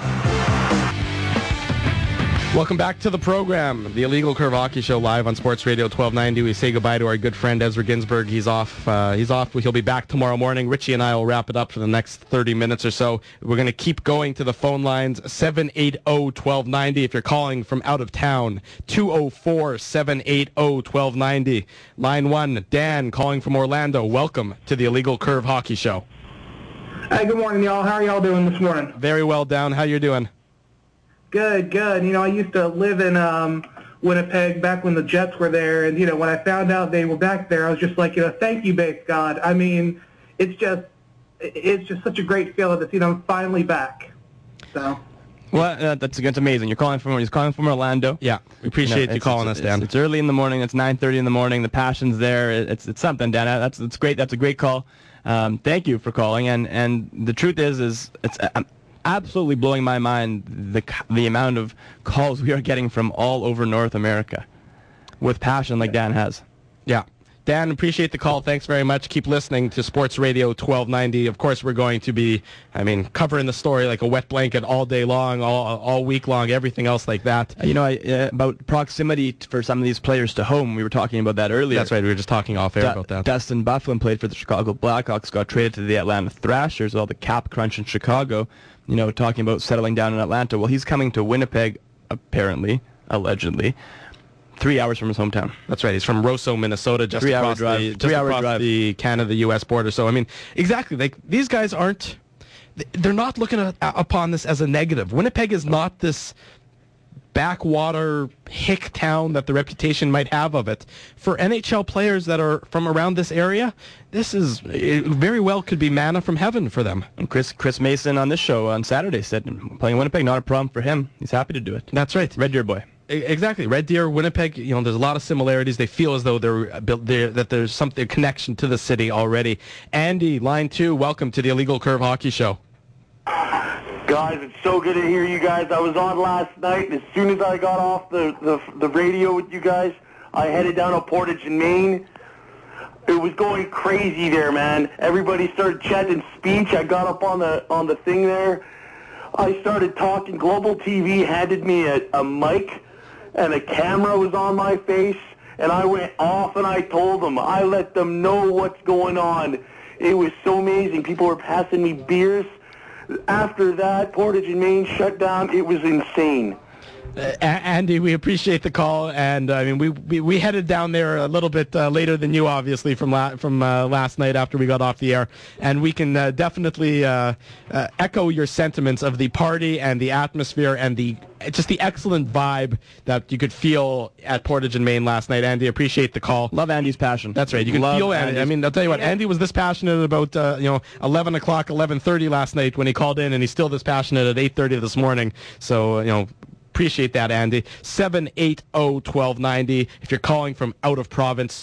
Welcome back to the program, the Illegal Curve Hockey Show, live on Sports Radio 1290. We say goodbye to our good friend Ezra Ginsburg. He's off. He'll be back tomorrow morning. Richie and I will wrap it up for the next 30 minutes or so. We're going to keep going to the phone lines, 780-1290 if you're calling from out of town, 204-780-1290. Line 1, Dan calling from Orlando. Welcome to the Illegal Curve Hockey Show. Hey, good morning, y'all. How are y'all doing this morning? Very well, Dan. How you doing? Good. I used to live in Winnipeg back when the Jets were there, and when I found out they were back there, I was just like, thank you, base God. I mean, it's just such a great feeling to see them finally back. So. Well, that's amazing. He's calling from Orlando. Yeah, we appreciate you calling us, Dan. It's early in the morning. It's 9:30 in the morning. The passion's there. It's something, Dan. That's great. That's a great call. Thank you for calling. And the truth is it's absolutely blowing my mind the amount of calls we are getting from all over North America with passion like Dan has. Yeah. Dan, appreciate the call. Thanks very much. Keep listening to Sports Radio 1290. Of course, we're going to be, covering the story like a wet blanket all day long, all week long, everything else like that. About proximity for some of these players to home, we were talking about that earlier. That's right. We were just talking off air about that. Dustin Bufflin played for the Chicago Blackhawks, got traded to the Atlanta Thrashers, all the cap crunch in Chicago, talking about settling down in Atlanta. Well, he's coming to Winnipeg, apparently, allegedly, 3 hours from his hometown. That's right. He's from Roseau, Minnesota, just across the Canada-U.S. border. So, exactly. These guys they're not looking upon this as a negative. Winnipeg is not this backwater hick town that the reputation might have of it. For NHL players that are from around this area, it very well could be manna from heaven for them. And Chris Mason on this show on Saturday said playing Winnipeg, not a problem for him. He's happy to do it. That's right. Red Deer boy. Exactly. Red Deer, Winnipeg, there's a lot of similarities. They feel as though that there's something connection to the city already. Andy, line 2, welcome to the Illegal Curve Hockey Show. Guys, it's so good to hear you guys. I was on last night, and as soon as I got off the radio with you guys, I headed down to Portage in Maine. It was going crazy there, man. Everybody started chanting speech. I got up on the thing there. I started talking. Global TV handed me a mic, and a camera was on my face, and I went off and I told them. I let them know what's going on. It was so amazing. People were passing me beers. After that, Portage and Maine shut down. It was insane. Andy, we appreciate the call, and we headed down there a little bit later than you, obviously, from last night after we got off the air, and we can definitely echo your sentiments of the party and the atmosphere and just the excellent vibe that you could feel at Portage and Maine last night. Andy, appreciate the call. Love Andy's passion. That's right. You can feel Andy. I mean, I'll tell you what, Andy was this passionate about 11 o'clock, 11:30 last night when he called in, and he's still this passionate at 8:30 this morning. So, appreciate that, Andy. 780-1290. If you're calling from out of province,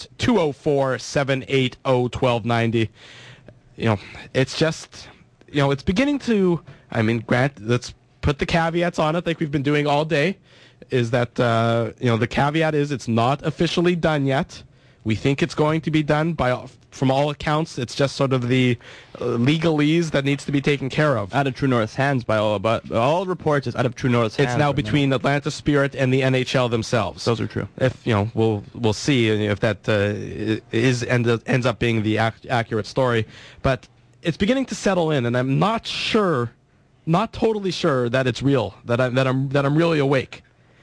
204-780-1290. It's just, it's beginning to, Grant, let's put the caveats on it like we've been doing all day, is that, the caveat is it's not officially done yet. We think it's going to be done from all accounts. It's just sort of the legalese that needs to be taken care of. Out of True North's hands but all reports is out of True North's hands. It's now between Atlanta Spirit and the NHL themselves. Those are true. If we'll see if that ends up being the accurate story, but it's beginning to settle in, and I'm not totally sure that it's real. That I'm really awake.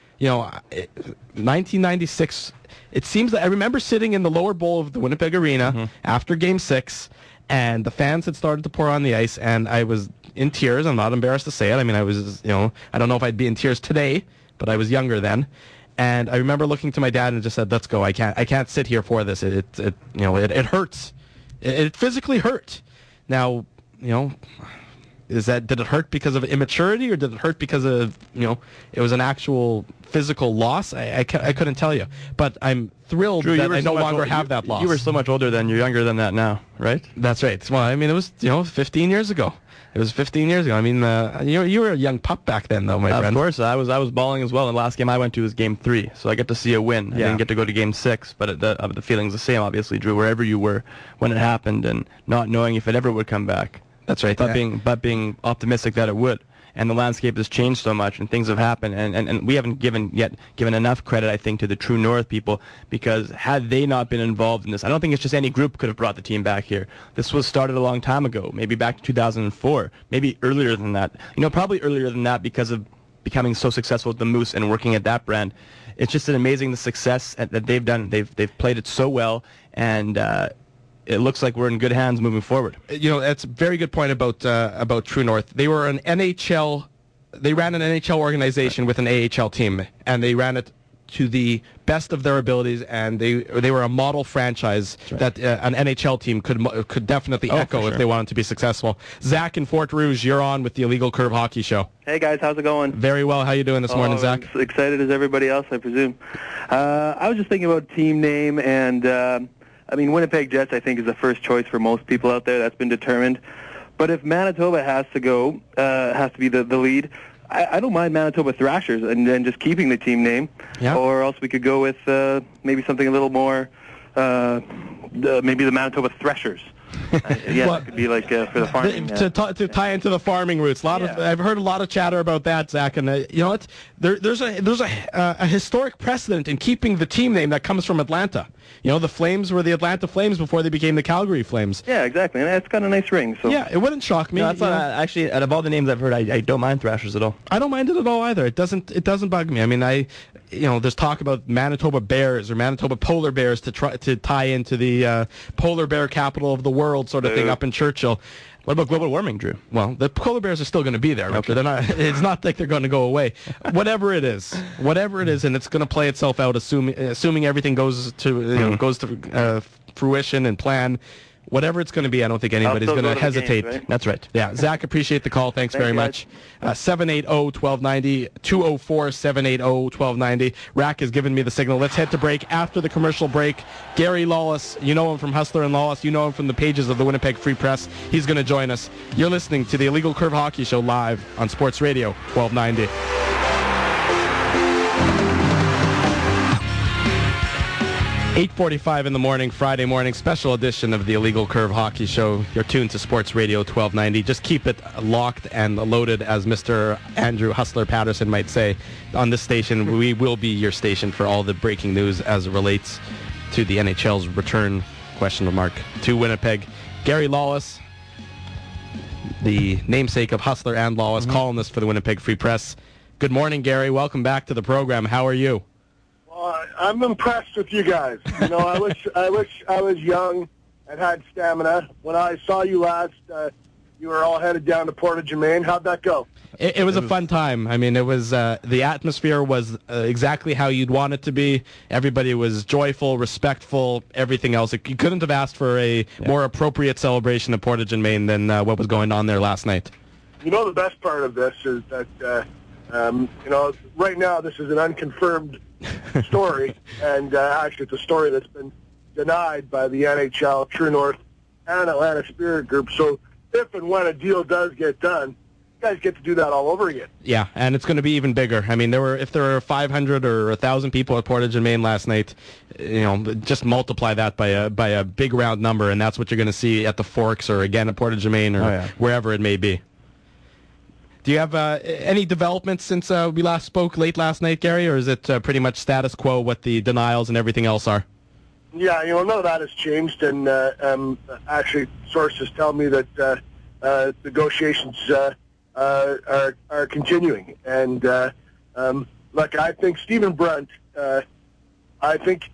1996. It seems that I remember sitting in the lower bowl of the Winnipeg Arena after Game 6, and the fans had started to pour on the ice, and I was in tears. I'm not embarrassed to say it. I mean, I was, I don't know if I'd be in tears today, but I was younger then. And I remember looking to my dad and just said, "Let's go. I can't sit here for this. It hurts. It physically hurt." Now, did it hurt because of immaturity, or did it hurt because of, it was an actual physical loss? I couldn't tell you. But I'm thrilled Drew, that I no longer have that loss. You were so much older then. You're younger than that now, right? That's right. Well, it was, 15 years ago. It was 15 years ago. I mean, you were a young pup back then, though, my friend. Of course. I was balling as well. And the last game I went to was Game 3, so I get to see a win. I didn't get to go to Game 6, but the feeling's the same, obviously, Drew, wherever you were when it happened and not knowing if it ever would come back. That's right. But being optimistic that it would. And the landscape has changed so much, and things have happened, and we haven't given enough credit, I think, to the True North people, because had they not been involved in this, I don't think it's just any group could have brought the team back here. This was started a long time ago, maybe back to 2004, maybe earlier than that. Probably earlier than that because of becoming so successful with the Moose and working at that brand. It's just amazing the success that they've done. They've played it so well, and it looks like we're in good hands moving forward. That's a very good point about True North. They were an NHL. They ran an NHL organization with an AHL team, and they ran it to the best of their abilities. And they were a model franchise that an NHL team could definitely echo if they wanted to be successful. Zach in Fort Rouge, you're on with the Illegal Curve Hockey Show. Hey guys, how's it going? Very well. How you doing this morning, Zach? As excited as everybody else, I presume. I was just thinking about team name, and Winnipeg Jets, I think, is the first choice for most people out there. That's been determined. But if Manitoba has to be the lead, I don't mind Manitoba Thrashers and then just keeping the team name. Yeah. Or else we could go with maybe something a little more, maybe the Manitoba Threshers. It could be like for the farming. To tie into the farming roots. I've heard a lot of chatter about that, Zach, and what? There's a historic precedent in keeping the team name that comes from Atlanta. The Flames were the Atlanta Flames before they became the Calgary Flames. Yeah, exactly, and it's got a nice ring. So yeah, it wouldn't shock me. No, that's not, actually, out of all the names I've heard, I don't mind Thrashers at all. I don't mind it at all either. It doesn't bug me. I mean, there's talk about Manitoba Bears or Manitoba Polar Bears to tie into the polar bear capital of the world sort of thing up in Churchill. What about global warming, Drew? Well, the polar bears are still going to be there. Okay. They're not. It's not like they're going to go away. Whatever it is, and it's going to play itself out, assuming everything goes to fruition and plan. whatever it's going to be, I don't think anybody's going to hesitate. Games, right? That's right. Yeah, Zach, appreciate the call. Thanks very much. 780-1290, 204-780-1290. Rack has given me the signal. Let's head to break. After the commercial break, Gary Lawless, you know him from Hustler and Lawless. You know him from the pages of the Winnipeg Free Press. He's going to join us. You're listening to the Illegal Curve Hockey Show live on Sports Radio 1290. 8:45 in the morning, Friday morning, special edition of the Illegal Curve Hockey Show. You're tuned to Sports Radio 1290. Just keep it locked and loaded, as Mr. Andrew Hustler Patterson might say. On this station, we will be your station for all the breaking news as it relates to the NHL's return, to Winnipeg. Gary Lawless, the namesake of Hustler and Lawless, columnist for the Winnipeg Free Press. Good morning, Gary. Welcome back to the program. How are you? I'm impressed with you guys. You know, I wish I was young and had stamina. When I saw you last, you were all headed down to Portage and Main. How'd that go? It was a fun time. I mean, it was the atmosphere was exactly how you'd want it to be. Everybody was joyful, respectful, everything else. You couldn't have asked for a more appropriate celebration of Portage and Main than what was going on there last night. You know, the best part of this is that, you know, right now this is an unconfirmed story, and actually it's a story that's been denied by the NHL, True North, and Atlanta Spirit Group. So if and when a deal does get done, you guys get to do that all over again. Yeah, and it's going to be even bigger. I mean, if there were 500 or 1,000 people at Portage and Main last night, you know, just multiply that by a big round number, and that's what you're going to see at the Forks or again at Portage and Main or wherever it may be. Do you have any developments since we last spoke late last night, Gary, or is it pretty much status quo what the denials and everything else are? Yeah, you know, none of that has changed, and actually sources tell me that negotiations are continuing. And look, I think Stephen Brunt, I think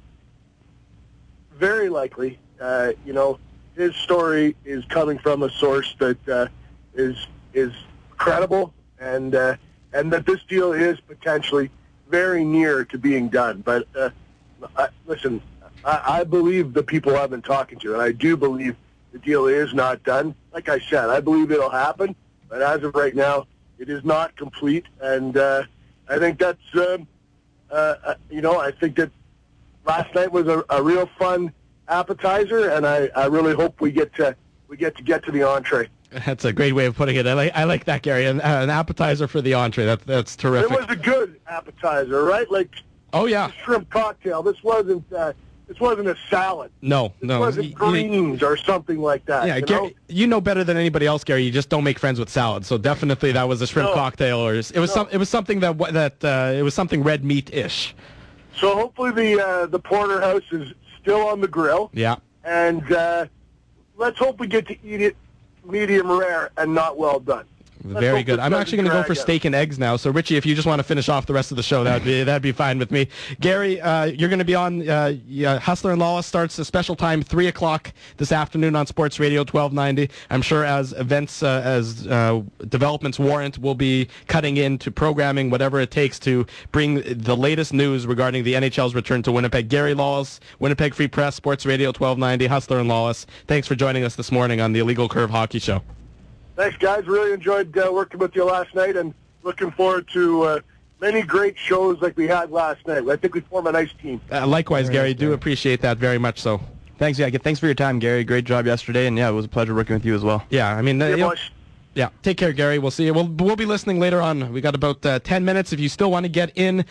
very likely, you know, his story is coming from a source that is credible, and that this deal is potentially very near to being done. But listen, I believe the people I've been talking to, and I do believe the deal is not done. Like I said, I believe it'll happen, but as of right now, it is not complete. And I think that's, you know, I think that last night was a real fun appetizer, and I really hope we get to get to the entree. That's a great way of putting it. I like that, Gary. An appetizer for the entree. That's terrific. It was a good appetizer, right? Like, oh yeah, shrimp cocktail. This wasn't a salad. No. This wasn't greens or something like that. Yeah, Gary, you know better than anybody else, Gary. You just don't make friends with salad. So definitely that was a shrimp cocktail, or it was something it was something red meat-ish. So hopefully the porterhouse is still on the grill. Yeah. And let's hope we get to eat it medium rare and not well done. Very good. I'm actually going to go for steak and eggs now. So, Richie, if you just want to finish off the rest of the show, that'd be fine with me. Gary, you're going to be on Hustler and Lawless starts a special time, 3 o'clock this afternoon on Sports Radio 1290. I'm sure as events, as developments warrant, we'll be cutting into programming, whatever it takes to bring the latest news regarding the NHL's return to Winnipeg. Gary Lawless, Winnipeg Free Press, Sports Radio 1290, Hustler and Lawless. Thanks for joining us this morning on the Illegal Curve Hockey Show. Thanks, guys. Really enjoyed working with you last night, and looking forward to many great shows like we had last night. I think we form a nice team. Likewise, Gary. Do appreciate that very much so. Thanks, thanks for your time, Gary. Great job yesterday, and, it was a pleasure working with you as well. Yeah, I mean... Yeah, take care, Gary. We'll see you. We'll be listening later on. We got about 10 minutes. If you still want to get in,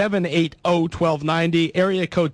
780-1290, area code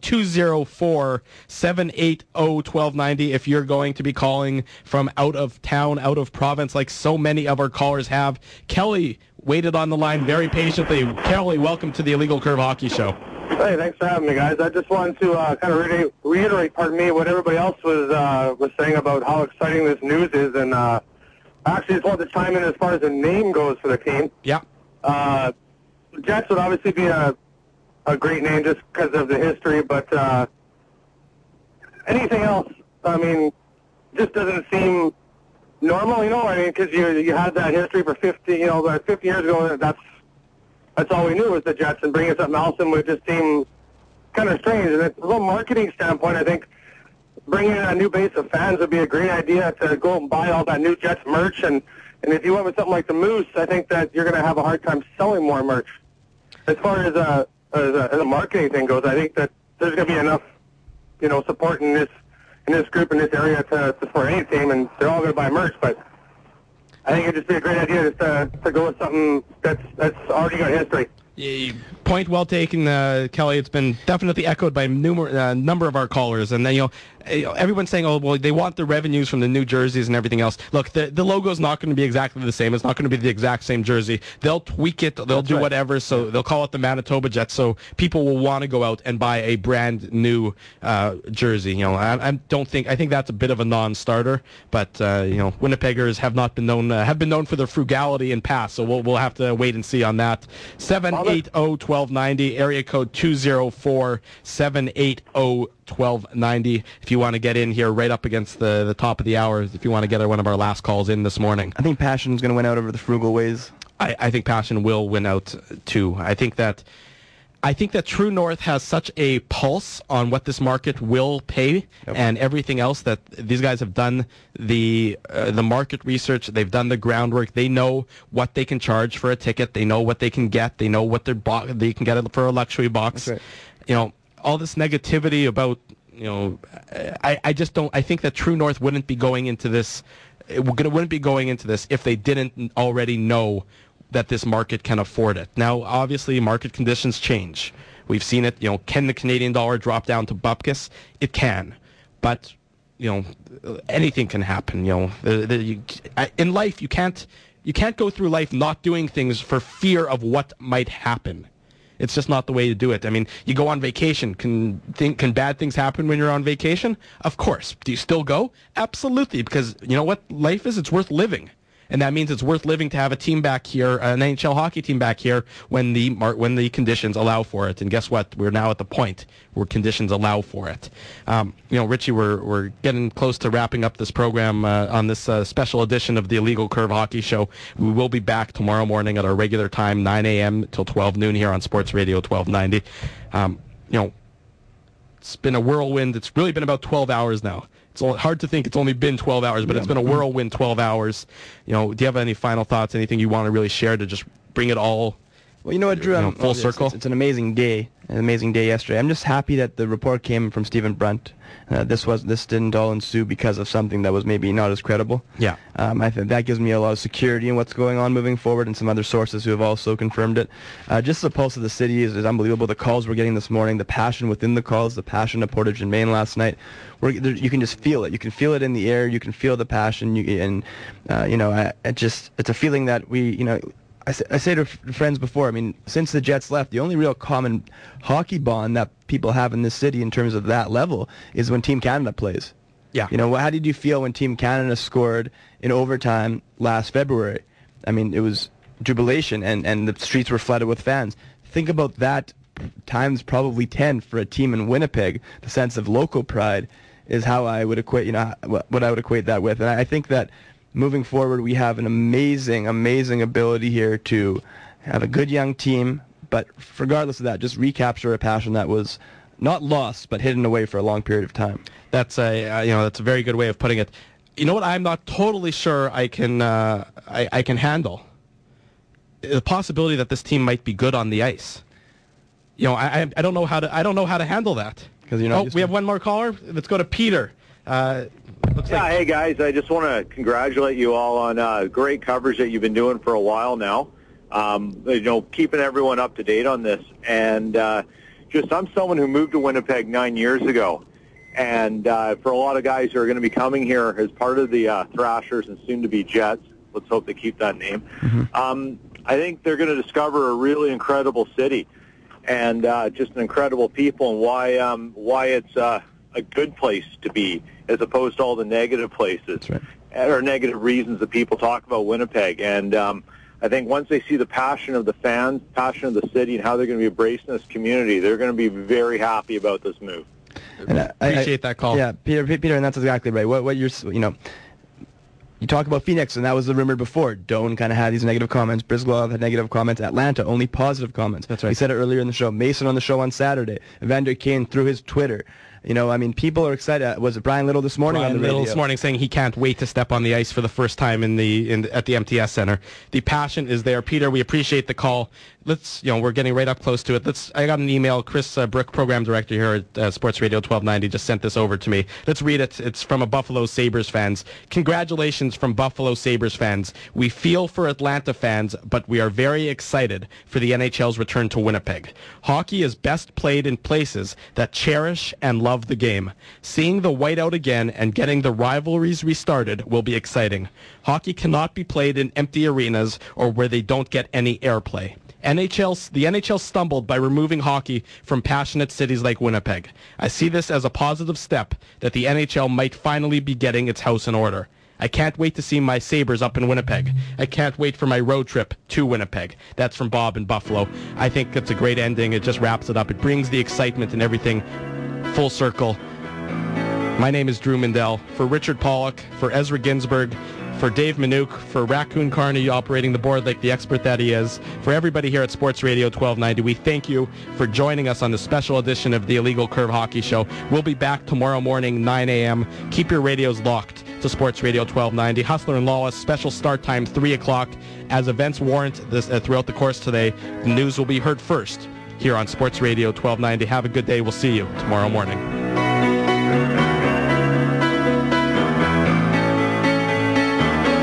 204-780-1290. If you're going to be calling from out of town, out of province, like so many of our callers have. Kelly waited on the line very patiently. Kelly, welcome to the Illegal Curve Hockey Show. Hey, thanks for having me, guys. I just wanted to kind of reiterate, what everybody else was saying about how exciting this news is, and actually, just wanted to chime in as far as the name goes for the team. Yeah. Jets would obviously be a great name just because of the history, but anything else, I mean, just doesn't seem normal, because you had that history for 50 years ago. That's all we knew was the Jets, and bringing something else in would just seem kind of strange. And from a marketing standpoint, I think bringing in a new base of fans would be a great idea to go and buy all that new Jets merch. And if you went with something like the Moose, I think that you're going to have a hard time selling more merch. As far as a marketing thing goes, I think that there's going to be enough, support in this group, in this area to support any team, and they're all going to buy merch. But I think it'd just be a great idea just to go with something that's already got history. Point well taken, Kelly. It's been definitely echoed by number of our callers, and then everyone's saying, "Oh, well, they want the revenues from the new jerseys and everything else." Look, the logo's not going to be exactly the same. It's not going to be the exact same jersey. They'll tweak it. They'll do whatever. So they'll call it the Manitoba Jets. So people will want to go out and buy a brand new jersey. I think that's a bit of a non-starter. But Winnipeggers have been known for their frugality in past. So we'll have to wait and see on that. 780-1290, area code 204-780-1290. If you want to get in here right up against the top of the hour, if you want to get one of our last calls in this morning. I think Passion's going to win out over the Frugal Ways. I think Passion will win out too. I think that True North has such a pulse on what this market will pay and everything else, that these guys have done the market research. They've done the groundwork. They know what they can charge for a ticket. They know what they can get. They know what they can get for a luxury box. That's right. All this negativity about I just don't. I think that True North wouldn't be going into this. Wouldn't be going into this if they didn't already know that this market can afford it. Now, obviously, market conditions change. We've seen it. Can the Canadian dollar drop down to bupkis? It can, but anything can happen. In life, you can't go through life not doing things for fear of what might happen. It's just not the way to do it. I mean, you go on vacation. Can bad things happen when you're on vacation? Of course. Do you still go? Absolutely, because you know what life is? It's worth living. And that means it's worth living to have a team back here, an NHL hockey team back here, when the conditions allow for it. And guess what? We're now at the point where conditions allow for it. Richie, we're getting close to wrapping up this program on this special edition of the Illegal Curve Hockey Show. We will be back tomorrow morning at our regular time, 9 a.m. till 12 noon here on Sports Radio 1290. It's been a whirlwind. It's really been about 12 hours now. It's hard to think it's only been 12 hours, but it's been a whirlwind 12 hours. Do you have any final thoughts, anything you want to really share to just bring it all Well, you know what, Drew? Full circle. It's an amazing day. An amazing day yesterday. I'm just happy that the report came from Stephen Brunt. This didn't all ensue because of something that was maybe not as credible. Yeah. I think that gives me a lot of security in what's going on moving forward, and some other sources who have also confirmed it. Just the pulse of the city is unbelievable. The calls we're getting this morning, the passion within the calls, the passion of Portage and Main last night. You can just feel it. You can feel it in the air. You can feel the passion. It's a feeling that I say to friends before, since the Jets left, the only real common hockey bond that people have in this city in terms of that level is when Team Canada plays. Yeah. How did you feel when Team Canada scored in overtime last February? It was jubilation, and the streets were flooded with fans. Think about that times probably 10 for a team in Winnipeg. The sense of local pride is how I would equate, what I would equate that with. And I think that moving forward, we have an amazing, amazing ability here to have a good young team, but regardless of that, just recapture a passion that was not lost, but hidden away for a long period of time. That's that's a very good way of putting it. You know what? I'm not totally sure I can handle the possibility that this team might be good on the ice. I don't know how to handle that. We have one more caller. Let's go to Peter. Hey guys, I just want to congratulate you all on great coverage that you've been doing for a while now. Keeping everyone up to date on this, and I'm someone who moved to Winnipeg 9 years ago, and for a lot of guys who are going to be coming here as part of the Thrashers and soon to be Jets, let's hope they keep that name. Mm-hmm. I think they're going to discover a really incredible city, and just an incredible people, and why it's a good place to be, as opposed to all the negative places. That's right. Or negative reasons that people talk about Winnipeg. And I think once they see the passion of the fans, passion of the city, and how they're going to be embracing this community, they're going to be very happy about this move. And I appreciate that call. Yeah, Peter, and that's exactly right. What you're, you talk about Phoenix, and that was the rumor before. Doan kind of had these negative comments. Brizgalov had negative comments. Atlanta, only positive comments. That's right. We said it earlier in the show. Mason on the show on Saturday. Evander Kane through his Twitter. people are excited. Was it Brian Little this morning on the radio? This morning saying he can't wait to step on the ice for the first time at the MTS Center. The passion is there. Peter, we appreciate the call. We're getting right up close to it. I got an email. Chris Brick, program director here at Sports Radio 1290, just sent this over to me. Let's read it. It's from a Buffalo Sabres fans. Congratulations from Buffalo Sabres fans. We feel for Atlanta fans, but we are very excited for the NHL's return to Winnipeg. Hockey is best played in places that cherish and love the game. Seeing the whiteout again and getting the rivalries restarted will be exciting. Hockey cannot be played in empty arenas or where they don't get any airplay. The NHL stumbled by removing hockey from passionate cities like Winnipeg. I see this as a positive step that the NHL might finally be getting its house in order. I can't wait to see my Sabres up in Winnipeg. I can't wait for my road trip to Winnipeg. That's from Bob in Buffalo. I think it's a great ending. It just wraps it up. It brings the excitement and everything full circle. My name is Drew Mindell. For Richard Pollock, for Ezra Ginsburg, for Dave Minuk, for Raccoon Carney operating the board like the expert that he is, for everybody here at Sports Radio 1290, we thank you for joining us on this special edition of the Illegal Curve Hockey Show. We'll be back tomorrow morning, 9 a.m. Keep your radios locked to Sports Radio 1290. Hustler and Lawless, special start time, 3 o'clock. As events warrant this throughout the course today, the news will be heard first here on Sports Radio 1290. Have a good day. We'll see you tomorrow morning.